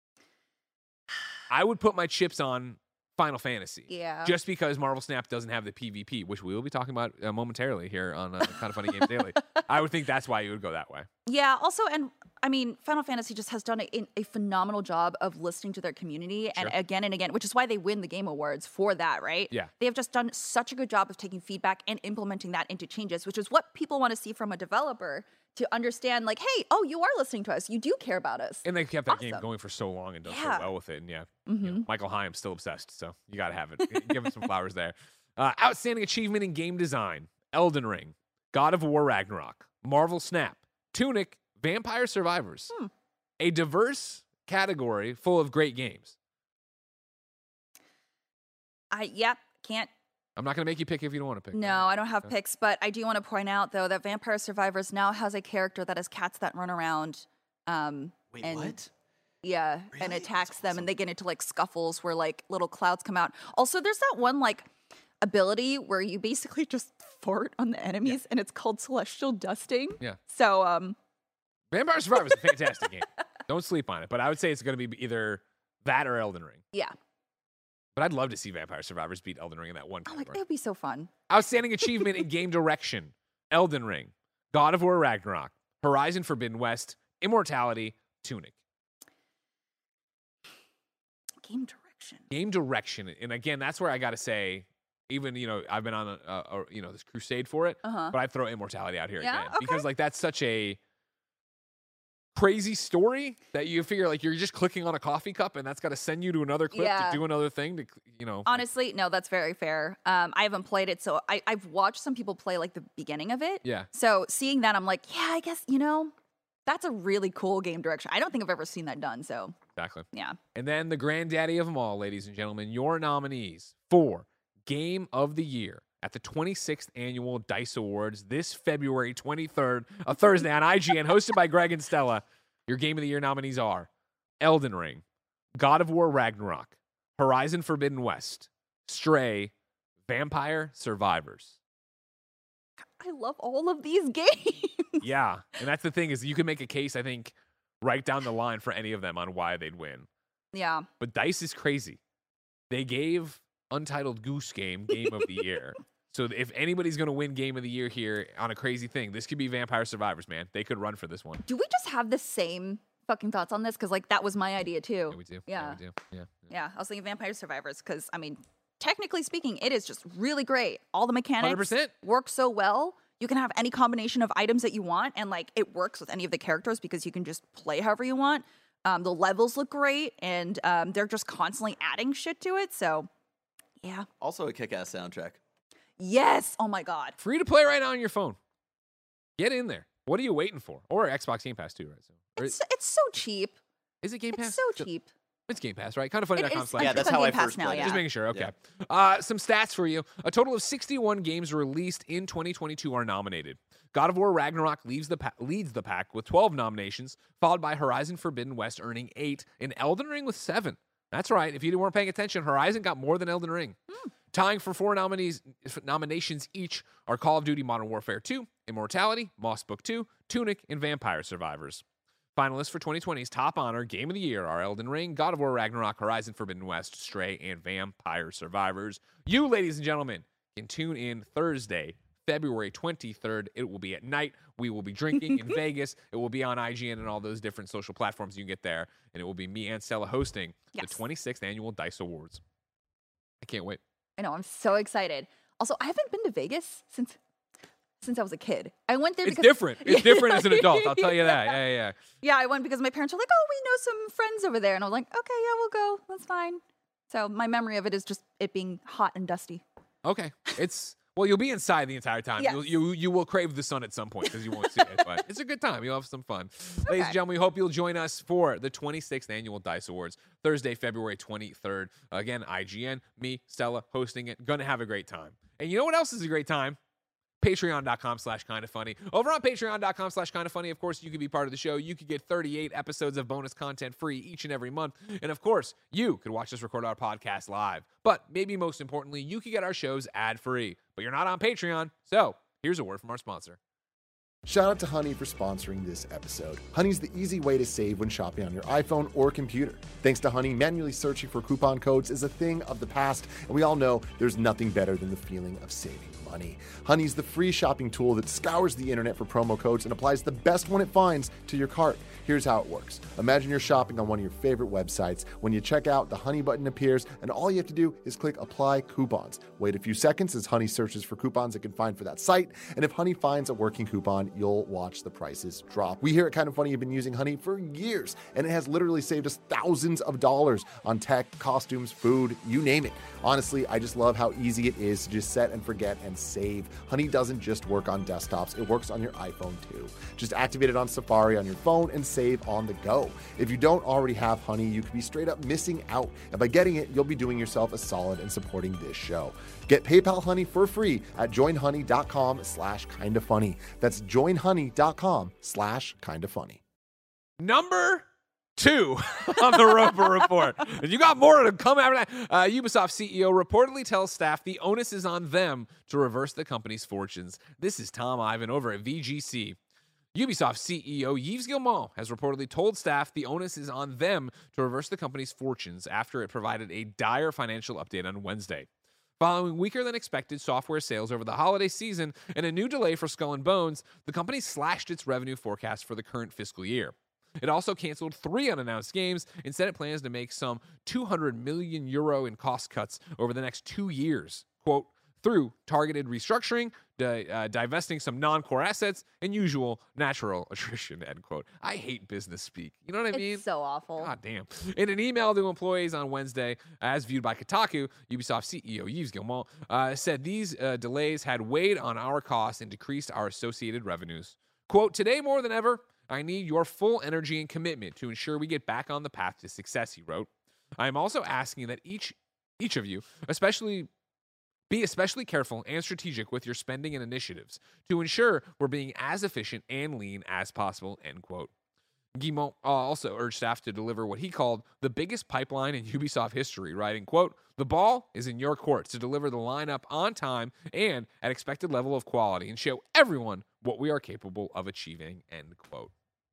I would put my chips on Final Fantasy. Yeah. Just because Marvel Snap doesn't have the PvP, which we will be talking about uh, momentarily here on uh, Kind of Funny Games Daily. I would think that's why you would go that way. Yeah, also, and I mean, Final Fantasy just has done a, a phenomenal job of listening to their community and Sure. again and again, which is why they win the Game Awards for that, right? Yeah. They have just done such a good job of taking feedback and implementing that into changes, which is what people want to see from a developer to understand, like, hey, oh, you are listening to us. You do care about us. And they kept that game Awesome. going for so long and done Yeah. so well with it. And yeah, Mm-hmm. you know, Michael Hyam's still obsessed, so you got to have it. Give him some flowers there. Uh, outstanding achievement in game design, Elden Ring, God of War Ragnarok, Marvel Snap, Tunic, Vampire Survivors. Hmm. A diverse category full of great games. I, yep, can't. I'm not going to make you pick if you don't want to pick. No, I don't have Okay. picks, but I do want to point out, though, that Vampire Survivors now has a character that has cats that run around. Um, Wait, and what? Yeah, and Really? attacks That's them, awesome. and they get into like scuffles where like little clouds come out. Also, there's that one like ability where you basically just fart on the enemies, and it's called celestial dusting. Yeah. So, um, Vampire Survivors is a fantastic game. Don't sleep on it, but I would say it's going to be either that or Elden Ring. yeah. But I'd love to see Vampire Survivors beat Elden Ring in that one Oh, like category. it would be so fun. Outstanding achievement in game direction, Elden Ring, God of War Ragnarok, Horizon Forbidden West, Immortality, Tunic. Game direction. Game direction, and again, that's where I got to say, even you know, I've been on a, a, a you know this crusade for it, Uh huh. but I'd throw Immortality out here Yeah? again Okay. because like that's such a crazy story that you figure like you're just clicking on a coffee cup and that's got to send you to another clip Yeah. to do another thing to you know. like- Honestly, no, that's very fair. Um, I haven't played it, so I, I've watched some people play like the beginning of it. yeah, So seeing that, I'm like, yeah, I guess you know, that's a really cool game direction. I don't think I've ever seen that done. So exactly. yeah. And then the granddaddy of them all, ladies and gentlemen, your nominees for Game of the Year at the twenty-sixth Annual DICE Awards this February twenty-third, a Thursday on I G N, hosted by Greg and Stella. Your Game of the Year nominees are Elden Ring, God of War Ragnarok, Horizon Forbidden West, Stray, Vampire Survivors. I love all of these games. Yeah, and that's the thing is you can make a case, I think, right down the line for any of them on why they'd win. Yeah. But DICE is crazy. They gave Untitled Goose Game Game of the Year. So if anybody's going to win Game of the Year here on a crazy thing, this could be Vampire Survivors, man. They could run for this one. Do we just have the same fucking thoughts on this? Because like that was my idea too. Yeah, we do. Yeah. we do. Yeah. yeah. Yeah, I was thinking Vampire Survivors because I mean, technically speaking, it is just really great. All the mechanics one hundred percent. work so well. You can have any combination of items that you want, and like it works with any of the characters because you can just play however you want. Um, the levels look great, and um, they're just constantly adding shit to it. So, yeah, Also a kick-ass soundtrack. yes. Oh my god. Free to play right now on your phone. Get in there. What are you waiting for? Or Xbox Game Pass too, right? So, or It's it's so cheap. is it Game Pass? It's so cheap. It's Game Pass, right? Kind of funny dot com is- slash. I Yeah, think that's on how I Game Pass first now, played it. yeah. Just making sure. Okay. Yeah. Uh, some stats for you. A total of sixty-one games released in twenty twenty-two are nominated. God of War Ragnarok leads the, pa- leads the pack with twelve nominations, followed by Horizon Forbidden West earning eight, and Elden Ring with seven. That's right. If you weren't paying attention, Horizon got more than Elden Ring. Hmm. Tying for four nominees, nominations each are Call of Duty Modern Warfare two, Immortality, Moss Book two, Tunic, and Vampire Survivors. Finalists for twenty twenty's Top Honor Game of the Year are Elden Ring, God of War Ragnarok, Horizon Forbidden West, Stray, and Vampire Survivors. You, ladies and gentlemen, can tune in Thursday, February twenty-third. It will be at night. We will be drinking in Vegas. It will be on I G N and all those different social platforms you can get there. And it will be me and Stella hosting Yes. the twenty-sixth Annual DICE Awards. I can't wait. I know. I'm so excited. Also, I haven't been to Vegas since since I was a kid. I went there It's because different. It's different as an adult. I'll tell you that. Yeah, yeah, yeah. Yeah, I went because my parents were like, "Oh, we know some friends over there," and I was like, "Okay, yeah, we'll go. That's fine." So my memory of it is just it being hot and dusty. Okay. It's well, you'll be inside the entire time. Yes. You'll, you you will crave the sun at some point because you won't see it. But it's a good time. You'll have some fun. Ladies Okay. and gentlemen, we hope you'll join us for the twenty-sixth Annual DICE Awards, Thursday, February twenty-third. Again, I G N, me, Stella, hosting it. Gonna have a great time. And you know what else is a great time? Patreon.com slash kind of funny. Over on Patreon.com slash kind of funny, of course, you could be part of the show. You could get thirty-eight episodes of bonus content free each and every month. And of course, you could watch us record our podcast live. But maybe most importantly, you could get our shows ad free. But you're not on Patreon. So here's a word from our sponsor. Shout out to Honey for sponsoring this episode. Honey's the easy way to save when shopping on your iPhone or computer. Thanks to Honey, manually searching for coupon codes is a thing of the past, and we all know there's nothing better than the feeling of saving money. Honey's the free shopping tool that scours the internet for promo codes and applies the best one it finds to your cart. Here's how it works. Imagine you're shopping on one of your favorite websites. When you check out, the Honey button appears, and all you have to do is click Apply Coupons. Wait a few seconds as Honey searches for coupons it can find for that site, and if Honey finds a working coupon, you'll watch the prices drop. We here at Kind of Funny have been using Honey for years, and it has literally saved us thousands of dollars on tech, costumes, food, you name it. Honestly, I just love how easy it is to just set and forget and save. Honey doesn't just work on desktops, it works on your iPhone too. Just activate it on Safari on your phone and save on the go. If you don't already have Honey, you could be straight up missing out. And by getting it, you'll be doing yourself a solid and supporting this show. Get PayPal Honey for free at joinhoney.com slash kinda funny. That's joinhoney.com slash kinda funny. Number two on the Roper Report. And you got more to come after that. Uh, Ubisoft C E O reportedly tells staff the onus is on them to reverse the company's fortunes. This is Tom Ivan over at V G C. Ubisoft C E O Yves Guillemot has reportedly told staff the onus is on them to reverse the company's fortunes after it provided a dire financial update on Wednesday. Following weaker than expected software sales over the holiday season and a new delay for Skull and Bones, the company slashed its revenue forecast for the current fiscal year. It also canceled three unannounced games. Instead, it plans to make some two hundred million euro in cost cuts over the next two years, quote, through targeted restructuring, di- uh, divesting some non-core assets, and usual natural attrition, end quote. I hate business speak. You know what I It's mean? so awful. God damn. In an email to employees on Wednesday, as viewed by Kotaku, Ubisoft C E O Yves Guillemot uh, said these uh, delays had weighed on our costs and decreased our associated revenues. Quote, today more than ever, I need your full energy and commitment to ensure we get back on the path to success, he wrote. I am also asking that each each of you, especially be especially careful and strategic with your spending and initiatives to ensure we're being as efficient and lean as possible, end quote. Guillemot uh, also urged staff to deliver what he called the biggest pipeline in Ubisoft history, writing, quote, the ball is in your court to deliver the lineup on time and at expected level of quality and show everyone what we are capable of achieving, end quote.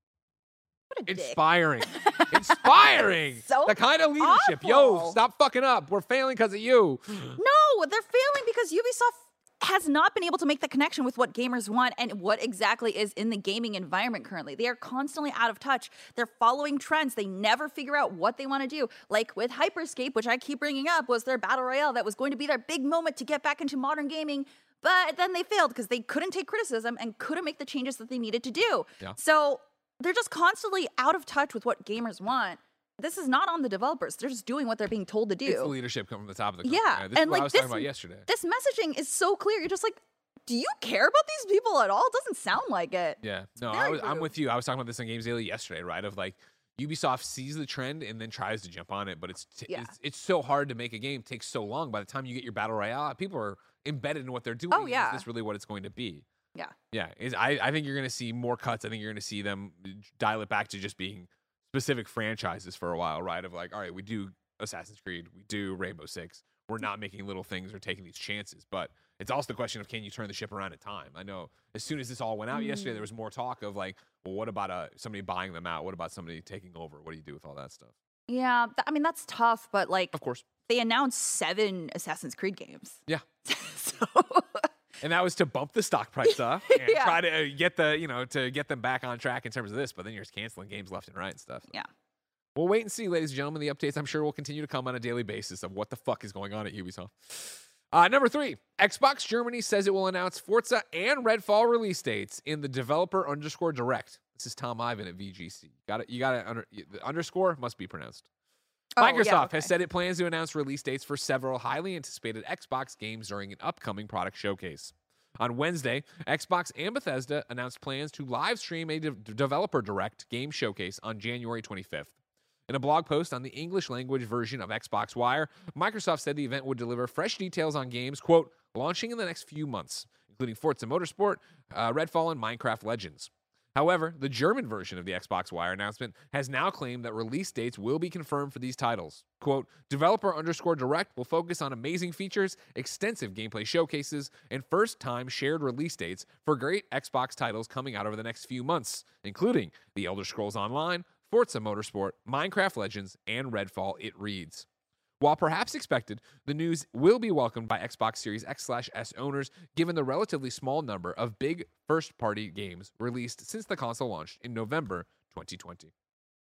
What a dick. Inspiring. Inspiring. So the kind of leadership. Yo, awful. stop fucking up. We're failing because of you. No, they're failing because Ubisoft has not been able to make the connection with what gamers want and what exactly is in the gaming environment currently. They are constantly out of touch. They're following trends. They never figure out what they want to do. Like with Hyperscape, which I keep bringing up, was their battle royale that was going to be their big moment to get back into modern gaming. But then they failed because they couldn't take criticism and couldn't make the changes that they needed to do. Yeah. So they're just constantly out of touch with what gamers want. This is not on the developers. They're just doing what they're being told to do. It's the leadership coming from the top of the company. Yeah, This and is what like I was this, talking about yesterday. This messaging is so clear. You're just like, do you care about these people at all? It doesn't sound like it. Yeah. No, very I was, I'm rude. with you. I was talking about this on Games Daily yesterday, right? Of like, Ubisoft sees the trend and then tries to jump on it, but it's t- Yeah. it's, it's so hard to make a game. It takes so long. By the time you get your battle royale, people are embedded in what they're doing. Oh, yeah. Is this really what it's going to be? Yeah. Yeah. Is I, I think you're going to see more cuts. I think you're going to see them dial it back to just being specific franchises for a while, right? Of like, all right, we do Assassin's Creed, we do Rainbow Six. We're not making little things or taking these chances, but it's also the question of can you turn the ship around in time? I know as soon as this all went out Mm. yesterday, there was more talk of like, well, what about uh, somebody buying them out? What about somebody taking over? What do you do with all that stuff? Yeah. th- I mean, that's tough, but like, Of course. they announced seven Assassin's Creed games. Yeah. so, And that was to bump the stock price up and Yeah. try to uh, get the, you know, to get them back on track in terms of this, but then you're just canceling games left and right and stuff. Yeah. We'll wait and see, ladies and gentlemen. The updates, I'm sure, will continue to come on a daily basis of what the fuck is going on at Ubisoft. Uh, number three, Xbox Germany says it will announce Forza and Redfall release dates in the developer underscore direct. This is Tom Ivan at V G C. Got it? You got it. Under, the underscore must be pronounced. Oh, yeah, Microsoft okay. has said it plans to announce release dates for several highly anticipated Xbox games during an upcoming product showcase. On Wednesday, Xbox and Bethesda announced plans to live stream a de- developer direct game showcase on January twenty-fifth. In a blog post on the English language version of Xbox Wire, Microsoft said the event would deliver fresh details on games, quote, launching in the next few months, including Forza Motorsport, uh, Redfall, and Minecraft Legends. However, the German version of the Xbox Wire announcement has now claimed that release dates will be confirmed for these titles. Quote, developer underscore direct will focus on amazing features, extensive gameplay showcases, and first-time shared release dates for great Xbox titles coming out over the next few months, including The Elder Scrolls Online, Forza Motorsport, Minecraft Legends, and Redfall, it reads. While perhaps expected, the news will be welcomed by Xbox Series X slash S owners, given the relatively small number of big first-party games released since the console launched in November twenty twenty.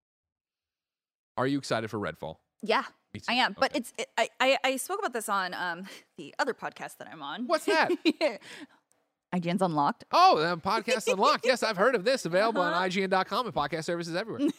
Are you excited for Redfall? Yeah, Me too. I am. But Okay. it's it, I, I I spoke about this on um the other podcast that I'm on. What's that? I G N's Unlocked. Oh, the Podcast Unlocked. Yes, I've heard of this. Available Uh-huh. on I G N dot com and podcast services everywhere.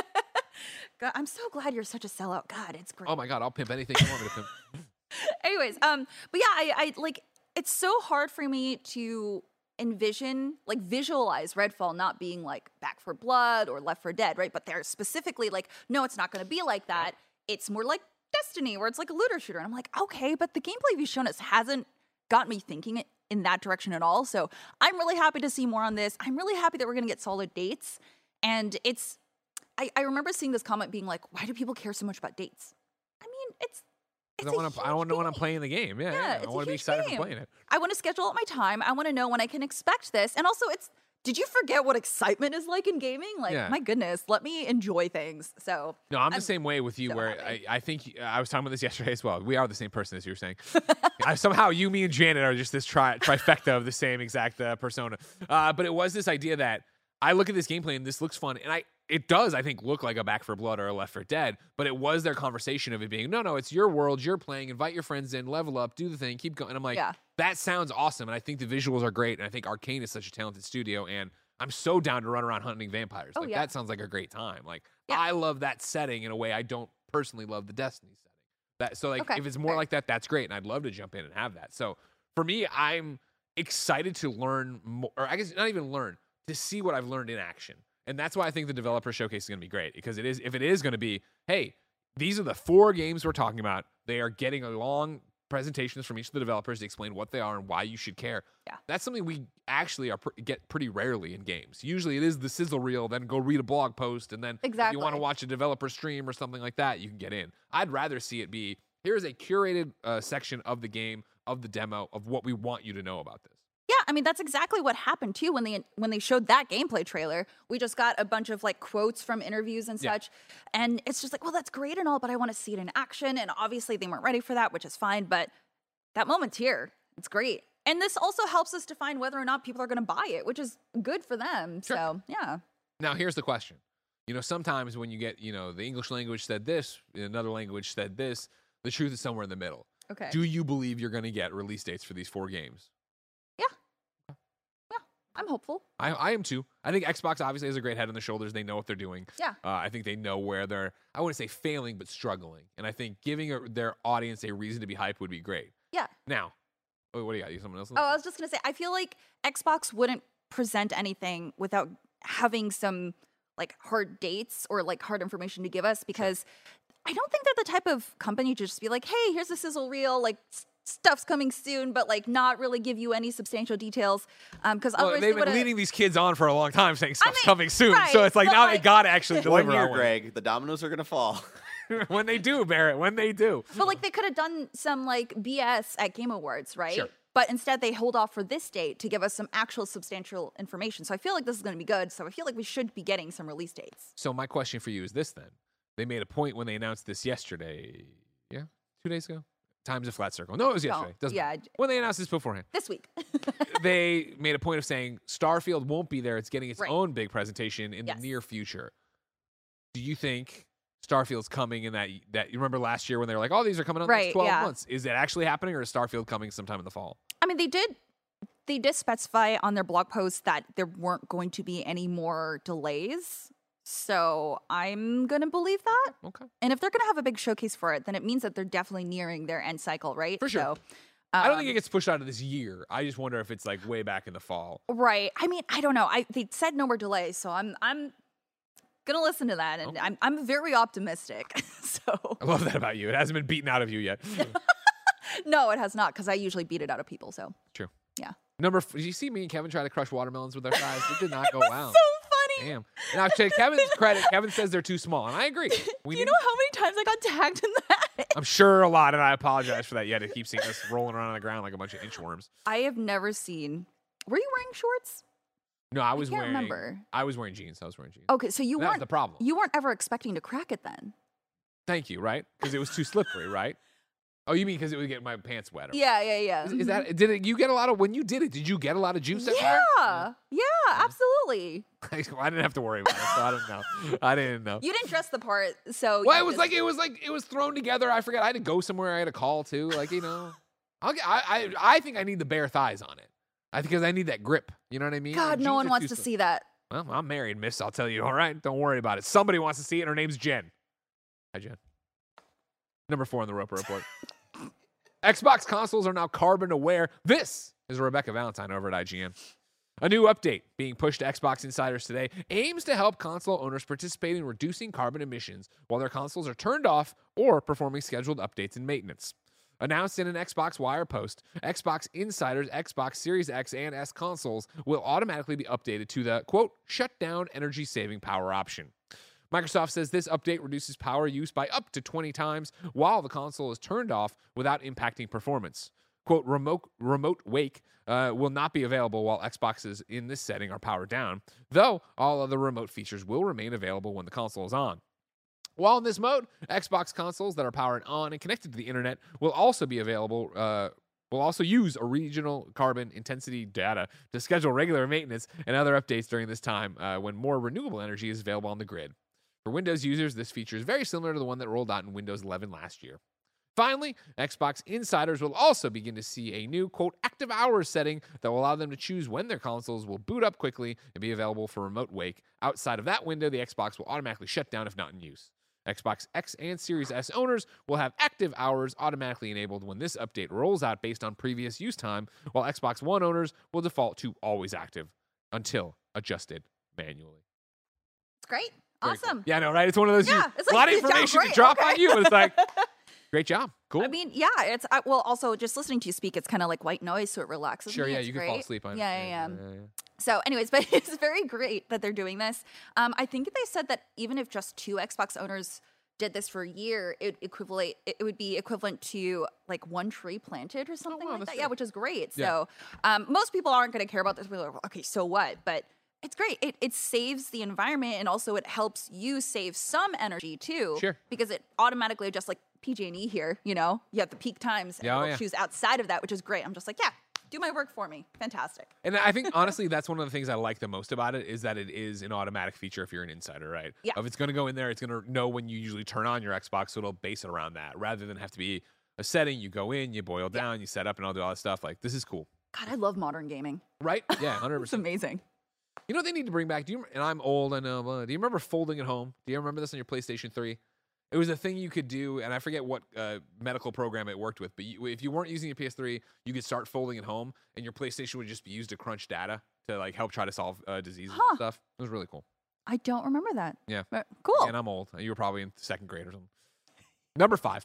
God, I'm so glad you're such a sellout. God, it's great. Oh my God, I'll pimp anything you want me to pimp. Anyways, um, but yeah, I, I like it's so hard for me to envision, like visualize Redfall not being like Back for Blood or Left four Dead, right? But they're specifically like, no, it's not going to be like that. It's more like Destiny, where it's like a looter shooter. And I'm like, okay, but the gameplay you've shown us hasn't got me thinking in that direction at all. So I'm really happy to see more on this. I'm really happy that we're going to get solid dates. And it's, I, I remember seeing this comment being like, why do people care so much about dates? I mean, it's, it's I a want to. I huge want to know when I'm game. playing the game. Yeah, Yeah, yeah. it's I a want to be huge excited game. for playing it. I want to schedule out my time. I want to know when I can expect this. And also, it's, did you forget what excitement is like in gaming? Like, Yeah. my goodness, let me enjoy things. So, No, I'm the I'm same way with you. so where I, happy. I think I was talking about this yesterday as well. We are the same person, as you were saying. I, somehow, you, me, and Janet are just this tri- trifecta of the same exact uh, persona. Uh, but it was this idea that I look at this gameplay and this looks fun, and I it does, I think, look like a Back four Blood or a Left four Dead. But it was their conversation of it being, no, no, it's your world, you're playing, invite your friends in, level up, do the thing, keep going. And I'm like, Yeah. that sounds awesome, and I think the visuals are great, and I think Arcane is such a talented studio, and I'm so down to run around hunting vampires. Oh, like yeah. that sounds like a great time. Like Yeah. I love that setting in a way I don't personally love the Destiny setting. That so like Okay, if it's more fair. like that, that's great, and I'd love to jump in and have that. So for me, I'm excited to learn more, or I guess not even learn, to see what I've learned in action. And that's why I think the developer showcase is going to be great, because it is if it is going to be, hey, these are the four games we're talking about. They are getting a long presentations from each of the developers to explain what they are and why you should care. Yeah. That's something we actually are pr- get pretty rarely in games. Usually it is the sizzle reel, then go read a blog post, and then if Exactly. you want to watch a developer stream or something like that, you can get in. I'd rather see it be, here's a curated uh, section of the game, of the demo, of what we want you to know about this. yeah, I mean, that's exactly what happened too when they when they showed that gameplay trailer. We just got a bunch of like quotes from interviews and Yeah. such. And it's just like, well, that's great and all, but I want to see it in action. And obviously they weren't ready for that, which is fine. But that moment's here. It's great. And this also helps us define whether or not people are going to buy it, which is good for them. Sure. So, yeah. Now, here's the question. You know, sometimes when you get, you know, the English language said this, another language said this, the truth is somewhere in the middle. Okay. Do you believe you're going to get release dates for these four games? I'm hopeful. I, I am too. I think Xbox obviously has a great head on their shoulders. They know what they're doing. Yeah. Uh, I think they know where they're, I wouldn't say failing, but struggling. And I think giving a, their audience a reason to be hyped would be great. Yeah. Now, oh, what do you got? You someone else? Oh, I was just going to say, I feel like Xbox wouldn't present anything without having some like hard dates or like hard information to give us, because I don't think they're the type of company to just be like, hey, here's the sizzle reel, like s- stuff's coming soon, but like not really give you any substantial details. Um, because Well, otherwise they've they been would've- leading these kids on for a long time saying stuff's mean, coming soon. right, so it's like but, now they like- got to actually deliver One year, on one. Greg, the dominoes are gonna fall. When they do, Barrett, when they do. But like they could have done some like B S at Game Awards, right? Sure. But instead they hold off for this date to give us some actual substantial information. So I feel like this is going to be good. So I feel like we should be getting some release dates. So my question for you is this then. They made a point when they announced this yesterday. Yeah? Two days ago? Time's a flat circle. No, it was yesterday. Doesn't yeah, matter. When they announced this beforehand. This week. They made a point of saying Starfield won't be there. It's getting its Right. own big presentation in Yes. the near future. Do you think Starfield's coming in that that you remember last year when they were like, "Oh, these are coming out in the next Right, twelve yeah. months." Is it actually happening, or is Starfield coming sometime in the fall? I mean, they did they did specify on their blog post that there weren't going to be any more delays. So I'm going to believe that. Okay. And if they're going to have a big showcase for it, then it means that they're definitely nearing their end cycle, right? For sure. So, I don't um, think it gets pushed out of this year. I just wonder if it's like way back in the fall. Right. I mean, I don't know. I they said no more delays, so I'm I'm gonna listen to that, and Okay. I'm I'm very optimistic. so I love that about you. It hasn't been beaten out of you yet. no, it has not, because I usually beat it out of people. So True. yeah. Number, f- did you see me and Kevin try to crush watermelons with our fries? It did not go well. So Damn. Now, to Kevin's credit, Kevin says they're too small, and I agree. We Do you need- know how many times I got tagged in that? I'm sure a lot, and I apologize for that. You had to keep seeing us rolling around on the ground like a bunch of inchworms. I have never seen. Were you wearing shorts? No, I was can't wearing. remember. I was wearing jeans. I was wearing jeans. Okay, so you That's weren't the problem. you weren't ever expecting to crack it then. Thank you, right? Because it was too slippery, right? Oh, you mean because it would get my pants wet? Yeah, yeah, yeah. Is, is that did it? You get a lot of when you did it? Did you get a lot of juice? Yeah, everywhere? yeah, absolutely. I didn't have to worry about it, so I don't know. I didn't know. You didn't dress the part, so Well, you it was just- like it was like it was thrown together. I forget. I had to go somewhere. I had a call too. Like you know, I'll get, I I I think I need the bare thighs on it. I think because I need that grip. You know what I mean? God, And no jeans one are wants too to sli- see that. Well, I'm married, miss. I'll tell you. All right, don't worry about it. Somebody wants to see it. Her name's Jen. Hi, Jen. Number four on the Roper Report. Xbox consoles are now carbon aware. This is Rebecca Valentine over at I G N. A new update being pushed to Xbox insiders today aims to help console owners participate in reducing carbon emissions while their consoles are turned off or performing scheduled updates and maintenance. Announced in an Xbox Wire post, Xbox insiders' Xbox Series X and S consoles will automatically be updated to the, quote, shut down energy saving power option. Microsoft says this update reduces power use by up to twenty times while the console is turned off without impacting performance. Quote, remote, remote wake uh, will not be available while Xboxes in this setting are powered down, though all other remote features will remain available when the console is on. While in this mode, Xbox consoles that are powered on and connected to the internet will also be available, uh, will also use original carbon intensity data to schedule regular maintenance and other updates during this time uh, when more renewable energy is available on the grid. For Windows users, this feature is very similar to the one that rolled out in Windows eleven last year. Finally, Xbox insiders will also begin to see a new, quote, active hours setting that will allow them to choose when their consoles will boot up quickly and be available for remote wake. Outside of that window, the Xbox will automatically shut down if not in use. Xbox X and Series S owners will have active hours automatically enabled when this update rolls out based on previous use time, while Xbox One owners will default to always active until adjusted manually. It's great. Very Awesome. cool. Yeah, I know, right? It's one of those, Yeah, you, it's a like, lot of good job, information to great, drop okay. on you, and it's like, great job. Cool. I mean, yeah, it's I, well. Also, just listening to you speak, it's kind of like white noise, so it relaxes Sure, me. yeah, It's you can great. fall asleep on it. Yeah, yeah, yeah. yeah, yeah. So, anyways, but it's very great that they're doing this. Um, I think they said that even if just two Xbox owners did this for a year, it equivalent it would be equivalent to like one tree planted or something wow, like that's that. good. Yeah, which is great. Yeah. So, um, most people aren't going to care about this. We're like, okay, so what? But it's great. It it saves the environment and also it helps you save some energy too. Sure. Because it automatically adjusts like P G and E here. You know, you have the peak times and Yeah, oh, it'll yeah. choose outside of that, which is great. I'm just like, yeah, do my work for me. Fantastic. And I think honestly, that's one of the things I like the most about it is that it is an automatic feature if you're an insider, right? Yeah. If it's going to go in there, it's going to know when you usually turn on your Xbox, so it'll base it around that rather than have to be a setting. You go in, you boil down, you set up, and all do all that stuff. Like this is cool, God, I love modern gaming. right? Yeah, one hundred It's percent. amazing. You know what they need to bring back? Do you? And I'm old, I know. But do you remember folding at home? Do you remember this on your PlayStation three? It was a thing you could do, and I forget what uh, medical program it worked with. But you, if you weren't using your P S three, you could start folding at home, and your PlayStation would just be used to crunch data to like help try to solve uh, diseases Huh. and stuff. It was really cool. I don't remember that. Yeah. But cool. And I'm old. You were probably in second grade or something. Number five.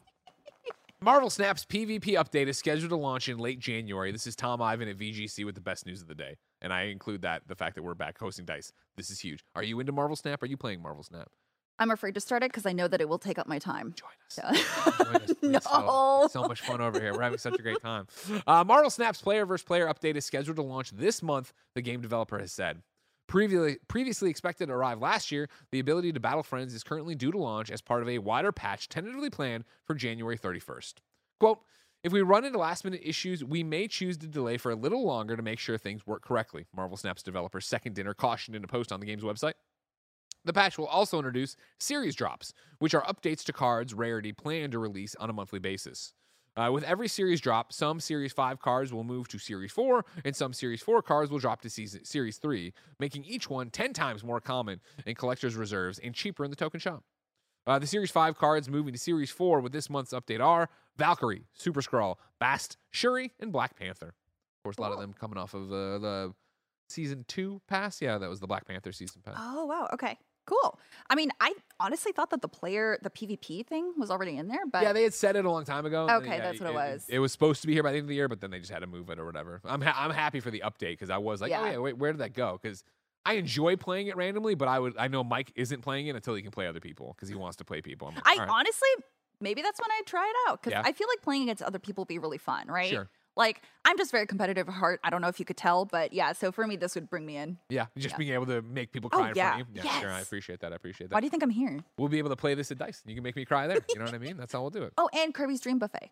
Marvel Snap's PvP update is scheduled to launch in late January. This is Tom Ivan at V G C with the best news of the day. And I include that, the fact that we're back hosting DICE. This is huge. Are you into Marvel Snap? Are you playing Marvel Snap? I'm afraid to start it because I know that it will take up my time. Join us. So- Join us, please. No. Oh, it's so much fun over here. We're having such a great time. Uh, Marvel Snap's player versus player update is scheduled to launch this month, the game developer has said. Previously, previously expected to arrive last year, the ability to battle friends is currently due to launch as part of a wider patch tentatively planned for January thirty-first. Quote, if we run into last-minute issues, we may choose to delay for a little longer to make sure things work correctly, Marvel Snap's developer Second Dinner cautioned in a post on the game's website. The patch will also introduce series drops, which are updates to cards rarity planned to release on a monthly basis. Uh, with every series drop, some Series five cards will move to Series four, and some Series four cards will drop to season, Series three, making each one ten times more common in collector's reserves and cheaper in the token shop. Uh, the Series five cards moving to Series four with this month's update are Valkyrie, Super Skrull, Bast, Shuri, and Black Panther. Of course, a lot of Cool. them coming off of uh, the Season two pass. Yeah, that was the Black Panther Season pass. Oh, wow. Okay. Cool. I mean, I honestly thought that the player, the PvP thing was already in there, but Yeah, they had said it a long time ago. and Okay, then, yeah, that's what it was. It, was supposed to be here by the end of the year, but then they just had to move it or whatever. I'm ha- I'm happy for the update because I was like, oh Yeah. yeah, wait, where did that go? Because I enjoy playing it randomly, but I would I know Mike isn't playing it until he can play other people because he wants to play people. I'm like, I all right. honestly, maybe that's when I try it out because Yeah. I feel like playing against other people would be really fun, right? Sure. Like, I'm just very competitive at heart. I don't know if you could tell, but yeah, so for me, this would bring me in. Yeah, just Yeah. being able to make people Oh, cry in yeah. front of you. Yeah, sure. I Yes. appreciate that. I appreciate that. Why do you think I'm here? We'll be able to play this at Dice. You can make me cry there. You know what I mean? That's how we'll do it. Oh, and Kirby's Dream Buffet.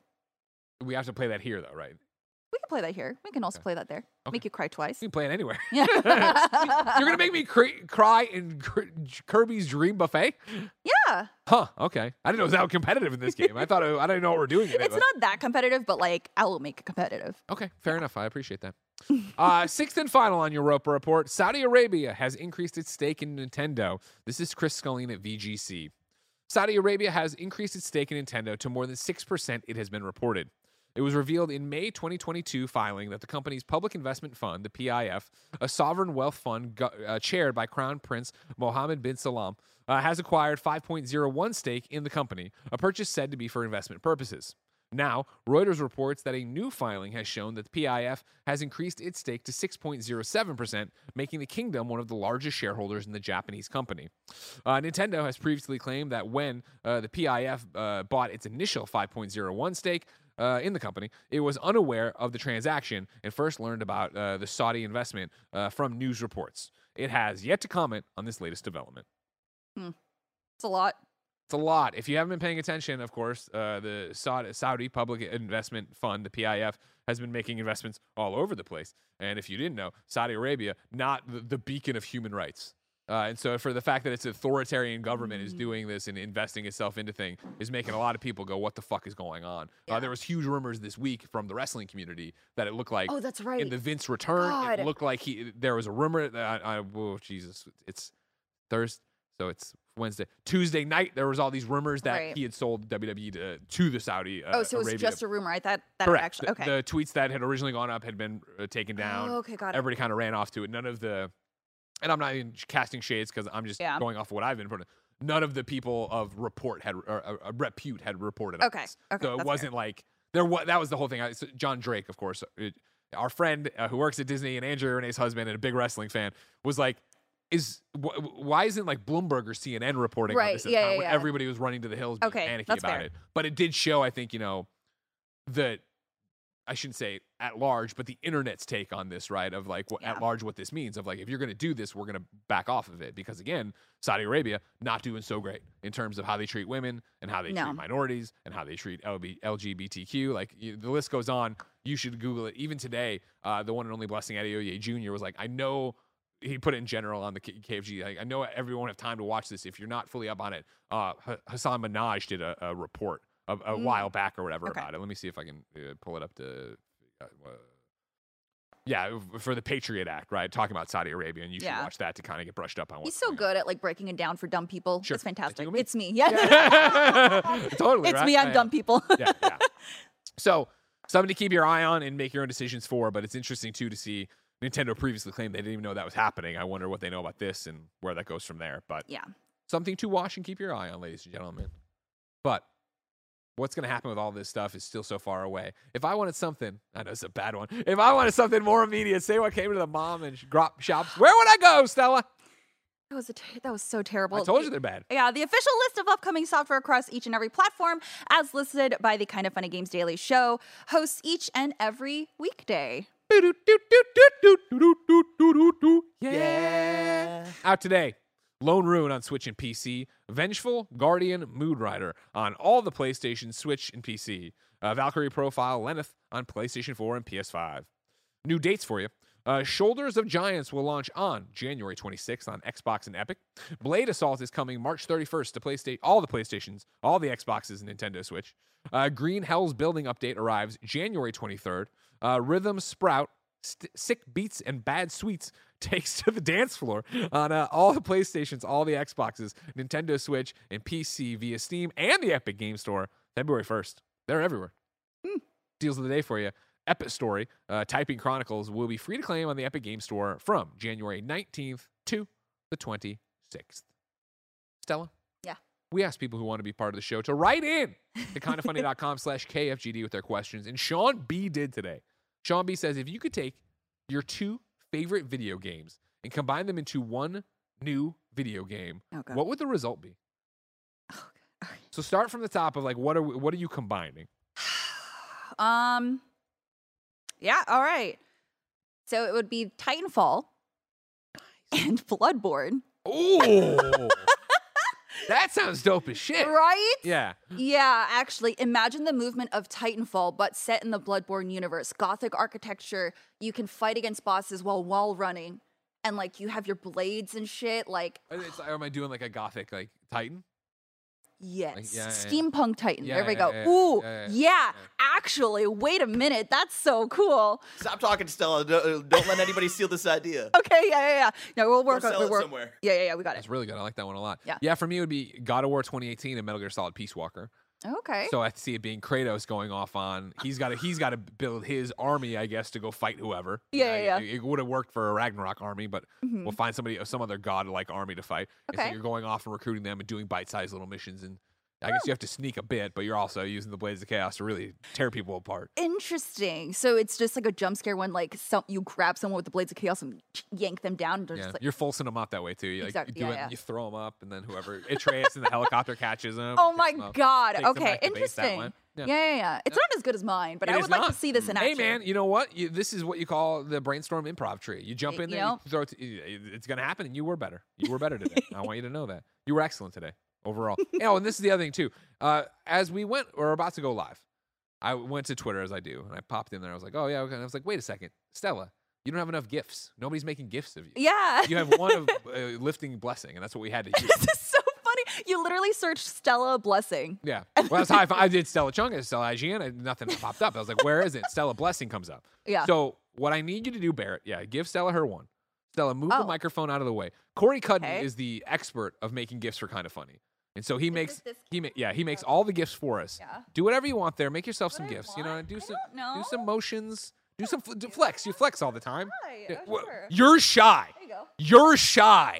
We have to play that here, though, right? We can play that here. We can also Okay. play that there. Okay. Make you cry twice. We can play it anywhere. Yeah. You're gonna make me cr- cry in Cr- Kirby's Dream Buffet? Yeah. Huh? Okay. I didn't know it was that competitive in this game. I thought it, I didn't know what we're doing. In it, It's but- not that competitive, but like, I will make it competitive. Okay, fair enough. I appreciate that. Uh, sixth and final on Europa Report, Saudi Arabia has increased its stake in Nintendo. This is Chris Sculling at V G C. Saudi Arabia has increased its stake in Nintendo to more than six percent, it has been reported. It was revealed in May twenty twenty-two filing that the company's public investment fund, the P I F, a sovereign wealth fund go- uh, chaired by Crown Prince Mohammed bin Salam, uh, has acquired five point zero one stake in the company, a purchase said to be for investment purposes. Now, Reuters reports that a new filing has shown that the P I F has increased its stake to six point zero seven percent, making the kingdom one of the largest shareholders in the Japanese company. Uh, Nintendo has previously claimed that when uh, the P I F uh, bought its initial five point zero one stake uh, in the company, it was unaware of the transaction and first learned about uh, the Saudi investment uh, from news reports. It has yet to comment on this latest development. It's a lot. It's a lot. If you haven't been paying attention, of course, uh, the Saudi, Saudi Public Investment Fund, the P I F, has been making investments all over the place. And if you didn't know, Saudi Arabia, not the, the beacon of human rights. Uh, and so for the fact that its authoritarian government is doing this and investing itself into things is making a lot of people go, what the fuck is going on? Uh, Yeah. there was huge rumors this week from the wrestling community that it looked like Oh, that's right. in the Vince return, God. it looked like he there was a rumor that, I, oh, Jesus, it's Thursday. So it's Wednesday. Tuesday night, there was all these rumors that Right. he had sold W W E to, to the Saudi uh, oh, so it was Arabia. just a rumor. I thought that Correct. actually. The- Okay. The, tweets that had originally gone up had been uh, taken down. Oh, okay, got it. Everybody kind of ran off to it. None of the, and I'm not even casting shades because I'm just Yeah. going off of what I've been putting. None of the people of report had, or uh, uh, repute had reported on Okay, this. okay, So it that's wasn't like, there was, that was the whole thing. I, so John Drake, of course, it, our friend uh, who works at Disney and Andrea Renee's husband and a big wrestling fan was like, is wh- why isn't like Bloomberg or C N N reporting on Right, this at the yeah, time yeah, when yeah. everybody was running to the hills being Okay, panicky that's about fair. it? But it did show, I think, you know, that I shouldn't say at large, but the internet's take on this, right? Of like what, Yeah. at large what this means of like, if you're going to do this, we're going to back off of it. Because again, Saudi Arabia not doing so great in terms of how they treat women and how they No. treat minorities and how they treat L G B T Q. Like you, the list goes on. You should Google it. Even today, uh, the one and only Blessing Adeoye Junior was like, I know, he put it in general on the K- KFG. Like, I know everyone won't have time to watch this if you're not fully up on it. Uh, H- Hassan Minaj did a, a report a, a Mm. while back or whatever Okay. about it. Let me see if I can uh, pull it up to. Uh, uh, yeah, for the Patriot Act, right? Talking about Saudi Arabia, and you should Yeah. watch that to kind of get brushed up on. He's what's so going on. good at like breaking it down for dumb people. Sure. It's fantastic. you and me. It's me. Yeah. Totally, It's right? me. I'm Yeah, dumb people. yeah, yeah. So something to keep your eye on and make your own decisions for. But it's interesting too to see Nintendo previously claimed they didn't even know that was happening. I wonder what they know about this and where that goes from there. But Yeah. something to watch and keep your eye on, ladies and gentlemen. But what's going to happen with all this stuff is still so far away. If I wanted something, I know it's a bad one. If I wanted something more immediate, say what came to the mom and grop shops, where would I go, Stella? That was a ter- that was so terrible. I told you they're bad. Yeah, the official list of upcoming software across each and every platform, as listed by the Kind of Funny Games Daily Show, hosts each and every weekday. Yeah. Out today. Lone Ruin on Switch and P C. Vengeful Guardian Mood Rider on all the PlayStation, Switch, and P C. Uh, Valkyrie Profile Lenneth on PlayStation four and P S five. New dates for you. Uh, Shoulders of Giants will launch on January twenty-sixth on Xbox and Epic. Blade Assault is coming March thirty-first to PlayStation, all the PlayStations, all the Xboxes, and Nintendo Switch. Uh, Green Hell's Building Update arrives January twenty-third. Uh, Rhythm Sprout, St- Sick Beats, and Bad Sweets takes to the dance floor on uh, all the PlayStations, all the Xboxes, Nintendo Switch, and P C via Steam and the Epic Game Store February first. They're everywhere. Hmm. Deals of the day for you. Epic Story, uh, Typing Chronicles will be free to claim on the Epic Game Store from January nineteenth to the twenty-sixth. Stella? Yeah. We asked people who want to be part of the show to write in to kindoffunny.com slash KFGD with their questions. And Sean B did today. Sean B says, if you could take your two favorite video games and combine them into one new video game, Okay. what would the result be? Oh, okay. So start from the top of like what are we, what are you combining? Um. Yeah. All right. So it would be Titanfall and Bloodborne. Oh, that sounds dope as shit. Right? Yeah. Yeah, actually, imagine the movement of Titanfall, but set in the Bloodborne universe. Gothic architecture. You can fight against bosses while wall running, and like you have your blades and shit. Like, It's, am I doing like a gothic like Titan? yes, yeah, yeah, yeah. steampunk Titan. Yeah, there we yeah, go. yeah, yeah, Ooh, yeah, yeah, yeah, Actually, wait a minute. That's so cool. Stop talking, Stella. Don't, don't let anybody steal this idea. Okay, yeah, yeah, yeah. No, we'll Or work on sell we'll it work. somewhere. Yeah, yeah, yeah. We got it. That's really good. I like that one a lot. Yeah. Yeah, for me it would be God of War twenty eighteen and Metal Gear Solid Peace Walker. Okay. So I see it being Kratos going off on he's got to he's got to build his army, I guess, to go fight whoever. Yeah, yeah, It, it would have worked for a Ragnarok army, but Mhm. we'll find somebody some other god-like army to fight. And so Okay. you're going off and recruiting them and doing bite-sized little missions, and I guess you have to sneak a bit, but you're also using the Blades of Chaos to really tear people apart. Interesting. So it's just like a jump scare when like some you grab someone with the blades of chaos and yank them down. And they're Yeah, just like, you're forcing them up that way too. You like Exactly, you do yeah, it, yeah. and you throw them up, and then whoever Atreus in the helicopter catches them. oh picks my 'em up, god. takes 'em Okay, back to base that interesting. way. Yeah. Yeah. yeah, yeah, It's not as good as mine, but It I is would like to not. see this in Hey action. man, you know what? You, this is what you call the brainstorm improv tree. You jump Y- in you there, know? you throw it. To, it's gonna happen, and you were better. You were better today. I want you to know that you were excellent today overall. Oh, and this is the other thing too. Uh, as we went, we're about to go live. I went to Twitter as I do, and I popped in there. I was like, oh yeah, okay. And I was like, wait a second, Stella, you don't have enough gifts. Nobody's making gifts of you. Yeah. You have one of uh, lifting blessing, and that's what we had to use. This is so funny. You literally searched Stella Blessing. Yeah. Well, that's how I, found, I did Stella Chunga, Stella I G N, and nothing popped up. I was like, where is it? Stella Blessing comes up. Yeah. So what I need you to do, Barrett, yeah, give Stella her one. Stella, move the Oh. microphone out of the way. Corey Cudden Okay. is the expert of making gifts for Kind of Funny. And so he makes it this he ma- yeah, he makes all the gifts for us. Yeah. Do whatever you want there. Make yourself some What I gifts, you know, want? and do I some don't know. do some motions, do some fl- do flex. You flex all the time. Right. Yeah, Oh, wha- sure. You're shy. There you go. You're shy.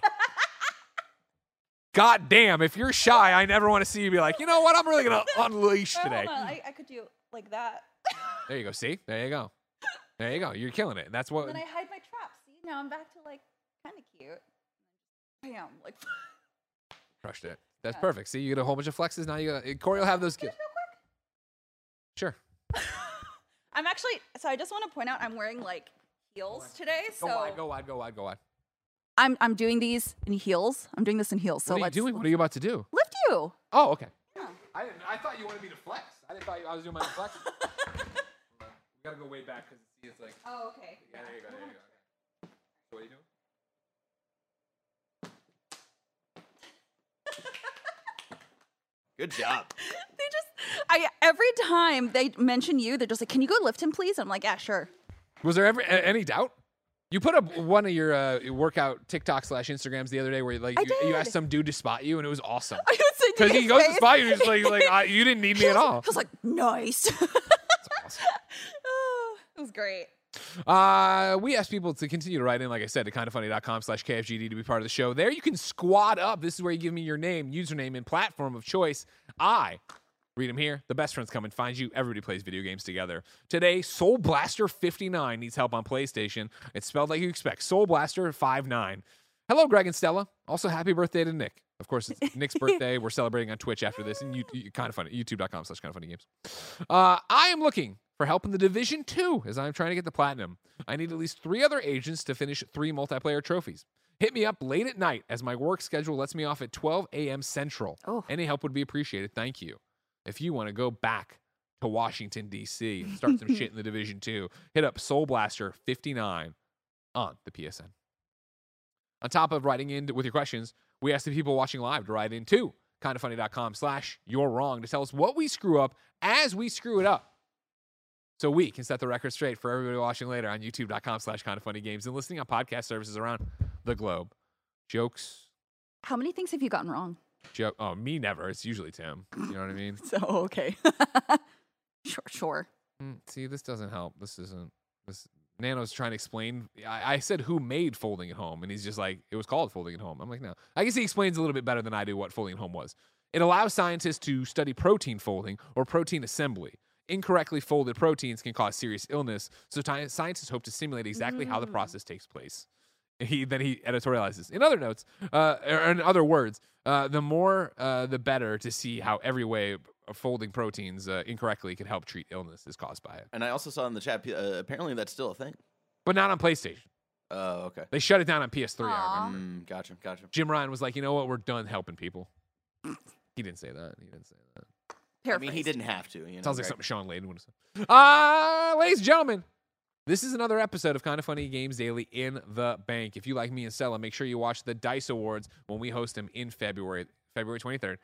God damn, if you're shy, I never want to see you be like, you know what? I'm really gonna unleash Oh, today. hold on. I, I could do like that. There you go. See? There you go. There you go. You're killing it. That's what And then I hide my trap. See, now I'm back to like kind of cute. Bam, like. crushed it. That's Yeah. perfect. See, you get a whole bunch of flexes. Now you got Corey will have those gifts. Real quick. Sure. I'm actually. So I just want to point out I'm wearing like heels today. So Go wide, go wide, go wide, go wide. I'm I'm doing these in heels. I'm doing this in heels. So What are you let's doing? What are you about to do? lift you. Oh, okay. Yeah. I didn't. I thought you wanted me to flex. I didn't thought you, I was doing my flex. We gotta go way back because it's like. Oh, okay. Yeah, there you go. There you go. Okay. So what are you doing? Good job. They just. I every time they mention you, they're just like, "Can you go lift him, please?" I'm like, "Yeah, sure." Was there ever a- any doubt? You put up one of your uh, workout TikTok slash Instagrams the other day where like I you, you did. asked some dude to spot you and it was awesome. I would say Because to he his goes to face. spot you and he's like, like I, you didn't need me He at was- all. I was like, "Nice." That's awesome. Oh, it was great. Uh, we ask people to continue to write in, like I said, to kindoffunny.com slash KFGD to be part of the show. There you can squad up. This is where you give me your name, username, and platform of choice. I read them here. The best friends come and find you. Everybody plays video games together. Today, Soul Blaster fifty-nine needs help on PlayStation. It's spelled like you expect. Soul Blaster fifty-nine. Hello, Greg and Stella. Also, happy birthday to Nick. Of course, it's Nick's birthday. We're celebrating on Twitch after this, and you, you kind of funny. YouTube.com slash kind of funny games. Uh, I am looking for help in the Division two as I'm trying to get the platinum. I need at least three other agents to finish three multiplayer trophies. Hit me up late at night as my work schedule lets me off at twelve a.m. Central. Oh. Any help would be appreciated. Thank you. If you want to go back to Washington, D C and start some shit in the Division two, hit up Soul Blaster fifty-nine on the P S N. On top of writing in with your questions, we ask the people watching live to write in to kindoffunny.com slash you're wrong to tell us what we screw up as we screw it up. So we can set the record straight for everybody watching later on youtube.com slash kindoffunnygames and listening on podcast services around the globe. Jokes, How many things have you gotten wrong? joke. Oh, me never. It's usually Tim. You know what I mean? So okay. Sure, sure. Mm, see, this doesn't help. This isn't. This Nano's trying to explain. I, I said who made Folding at Home, and he's just like, it was called Folding at Home. I'm like, no. I guess he explains a little bit better than I do what Folding at Home was. It allows scientists to study protein folding or protein assembly. Incorrectly folded proteins can cause serious illness, so ti- scientists hope to simulate exactly how the Mm. process takes place. he then he editorializes. In other notes, uh, or in other words, uh, the more uh, the better to see how every way of folding proteins uh, incorrectly can help treat illnesses caused by it. And I also saw in the chat, uh, apparently that's still a thing. But not on PlayStation. Oh, okay. They shut it down on P S three. I Aw. remember. Mm, gotcha, gotcha. Jim Ryan was like, you know what? We're done helping people. He didn't say that. He didn't say that. I Paraphrase. mean, he didn't have to. You know, Sounds like Greg. something Sean Layden would have said. Uh, ladies and gentlemen, this is another episode of Kind of Funny Games Daily in the bank. If you like me and Stella, make sure you watch the DICE Awards when we host them in February, February twenty-third.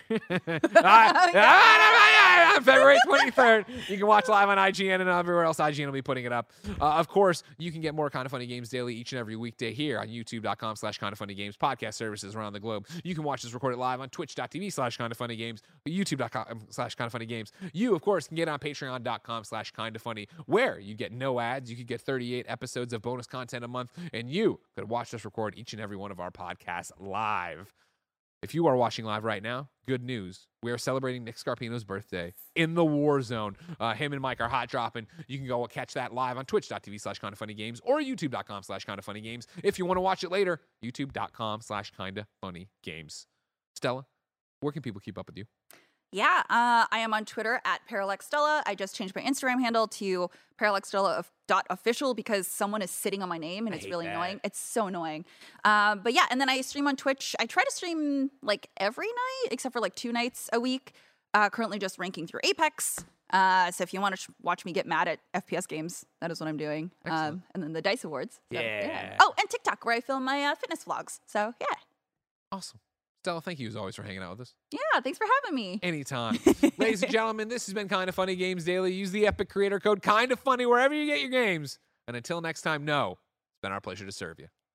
On February twenty-third. You can watch live on I G N and everywhere else I G N will be putting it up. Uh, of course, you can get more Kind of Funny Games Daily each and every weekday here on youtube.com slash Kind of Funny Games, podcast services around the globe. You can watch this recorded live on twitch.tv slash Kind of Funny Games, youtube.com slash Kind of Funny Games. You, of course, can get on patreon.com slash Kind of Funny, where you get no ads. You could get thirty-eight episodes of bonus content a month, and you could watch us record each and every one of our podcasts live. If you are watching live right now, good news. We are celebrating Nick Scarpino's birthday in the war zone. Uh, him and Mike are hot dropping. You can go catch that live on twitch.tv slash kind of funny games or youtube.com slash kind of funny games. If you want to watch it later, youtube.com slash kind of funny games. Stella, where can people keep up with you? Yeah, uh, I am on Twitter at ParallaxStella. I just changed my Instagram handle to parallaxstella.official because someone is sitting on my name and I it's hate really that. annoying. It's so annoying. Um, but yeah, and then I stream on Twitch. I try to stream like every night except for like two nights a week. Uh, currently just ranking through Apex. Uh, so if you want to sh- watch me get mad at F P S games, that is what I'm doing. Excellent. Um, and then the DICE Awards. So, Yeah. Oh, and TikTok where I film my uh, fitness vlogs. So yeah. Awesome. Stella, thank you as always for hanging out with us. Yeah, thanks for having me. Anytime. Ladies and gentlemen, this has been Kind of Funny Games Daily. Use the Epic Creator Code Kind of Funny wherever you get your games. And until next time, know, it's been our pleasure to serve you.